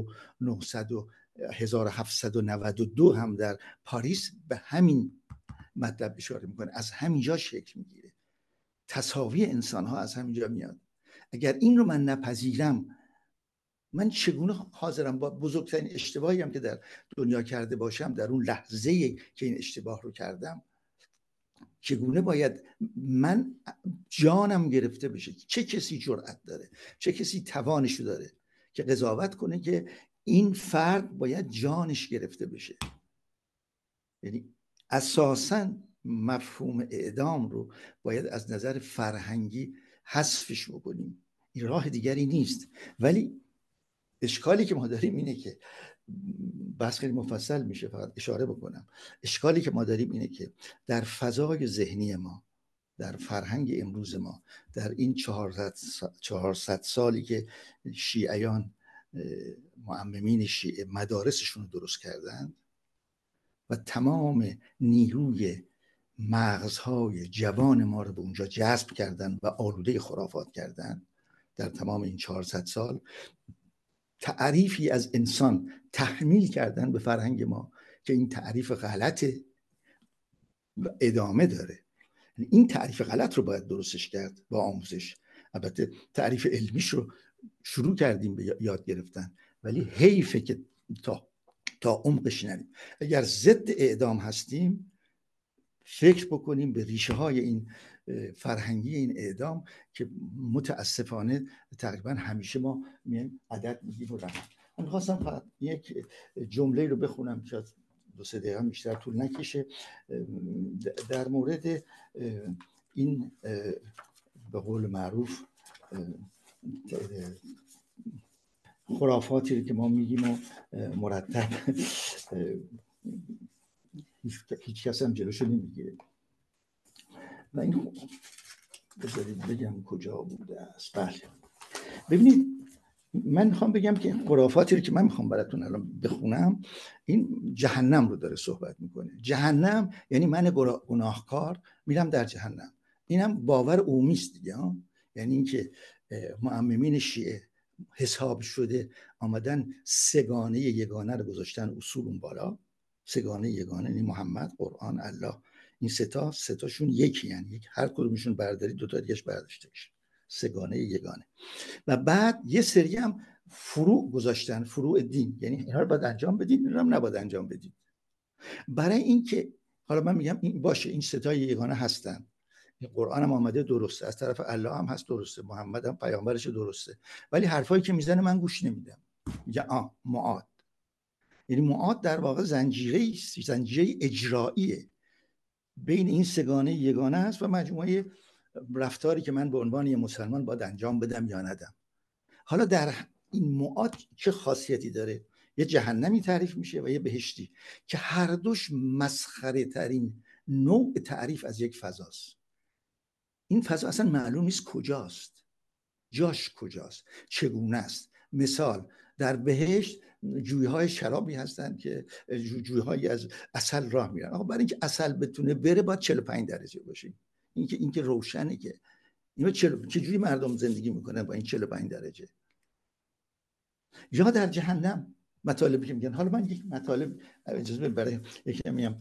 1792 هم در پاریس به همین مطلب اشاره میکنه. از همینجا شکل میگیره. تساوی انسان ها از همینجا میاد. اگر این رو من نپذیرم من چگونه حاضرم با بزرگترین اشتباهی هم که در دنیا کرده باشم، در اون لحظه که این اشتباه رو کردم، چگونه باید من جانم گرفته بشه؟ چه کسی جرأت داره، چه کسی توانشو داره که قضاوت کنه که این فرد باید جانش گرفته بشه؟ یعنی اساساً مفهوم اعدام رو باید از نظر فرهنگی حذفش بکنیم، این راه دیگری نیست. ولی اشکالی که ما داریم اینه که بحث خیلی مفصل میشه، فقط اشاره بکنم. اشکالی که ما داریم اینه که در فضای ذهنی ما، در فرهنگ امروز ما، در این 400 سالی که شیعیان، معممین شیعه مدارسشون رو درست کردن و تمام نیروی مغزهای جوان ما رو به اونجا جذب کردن و آلوده خرافات کردن، در تمام این 400 سال تعریفی از انسان تحمیل کردن به فرهنگ ما که این تعریف غلطه و ادامه داره. این تعریف غلط رو باید درستش کرد با آموزش. البته تعریف علمیش رو شروع کردیم به یاد گرفتن، ولی حیفه که تا عمقش نریم. اگر ضد اعدام هستیم، فکر بکنیم به ریشه های این فرهنگی این اعدام که متاسفانه تقریبا همیشه ما میایم عدد میگیم و رقم. من خواستم فقط یک جمله رو بخونم که 2-3 دقیقه بیشتر طول نکشه، در مورد این به قول معروف خرافاتی که ما میگیم و مرتب هیچ کس هم جلوشو نمیگیره. و این بذارید بگم کجا بوده است. بله، ببینید من میخوام بگم که خرافاتی که من میخوام براتون الان بخونم این جهنم رو داره صحبت میکنه. جهنم یعنی من گناهکار میرم در جهنم. اینم باور عمومی است دیگه. یعنی اینکه معممین شیعه حساب شده آمدن سگانه یگانه رو گذاشتن اصول اون بالا. سگانه یگانه یعنی محمد، قرآن، الله. این ستاشون یکی، یعنی هر کدومشون برداری 2 تا دیگه‌اش برداشته بشه. سگانه یگانه. و بعد یه سری هم فروع گذاشتن، فروع دین، یعنی اینا رو باید انجام بدین، اینا رو نباید انجام بدین. برای اینکه حالا من میگم این باشه، این ستای یگانه هستن، قرآن هم آمده درسته، از طرف الله هم هست درسته، محمد هم پیامبرش درسته، ولی حرفایی که میزنه من گوش نمیدم. میگه معاد، یعنی معاد در واقع زنجیره است، زنجیره اجراییه بین این سگانه یگانه است و مجموعه رفتاری که من به عنوان یه مسلمان باید انجام بدم یا ندم. حالا در این معاد چه خاصیتی داره؟ یه جهنمی تعریف میشه و یه بهشتی که هر دوش مسخره ترین نوع تعریف از یک فضاست. این فضا اصلا معلوم نیست کجاست، جاش کجاست، چگونه است. مثال در بهشت جویهای شرابی هستن که جویهایی از عسل راه میرن. آقا برای اینکه عسل بتونه بره باید 45 درجه باشه. اینکه روشنه که اینا چجوری مردم زندگی میکنن با این 45 درجه. یا در جهنم مطالبی که میگن. حالا من یک مطالب اجازه برای یکی میام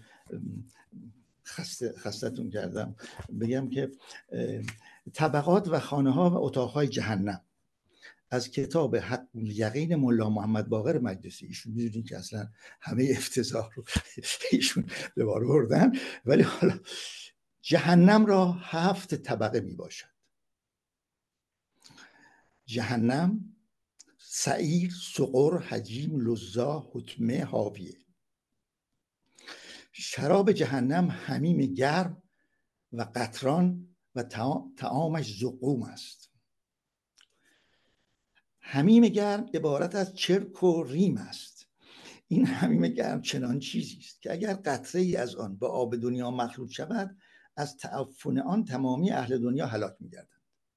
خستتون کردم بگم که طبقات و خانه ها و اتاق های جهنم از کتاب حق الیقین ملا محمد باقر مجلسی. ایشون میدونین که اصلا همه افتضاح رو ایشون به بار بردن، ولی حالا جهنم را 7 طبقه می باشد. جهنم سعیر، سقر، حجیم، لظا، حتمه، حاویه. شراب جهنم حمیم گرم و قطران و طعامش زقوم است. حمیم گرم عبارت از چرک و ریم است. این حمیم گرم چنان چیزی است که اگر قطره ای از آن با آب دنیا مخلوط شود، از تعفن آن تمامی اهل دنیا هلاک می‌گردند.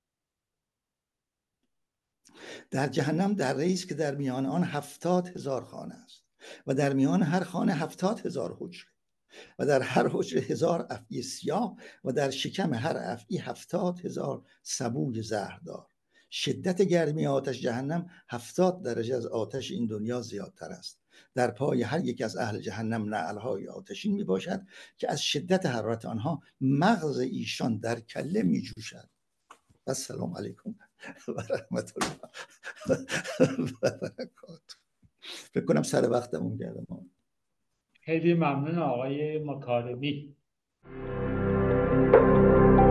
در جهنم دره است که در میان آن 70,000 خانه است و در میان هر خانه 70,000 حجره و در هر حجره 1000 افعی سیاه و در شکم هر افعی 70,000 سبوی زهردار. شدت گرمی آتش جهنم 70 درجه از آتش این دنیا زیادتر است. در پای هر یک از اهل جهنم نعل‌های آتشین می باشد که از شدت حرارت آنها مغز ایشان در کله می جوشد. السلام علیکم و رحمت الله. کنم سر وقتمون کردم. خیلی ممنون آقای مکارمی.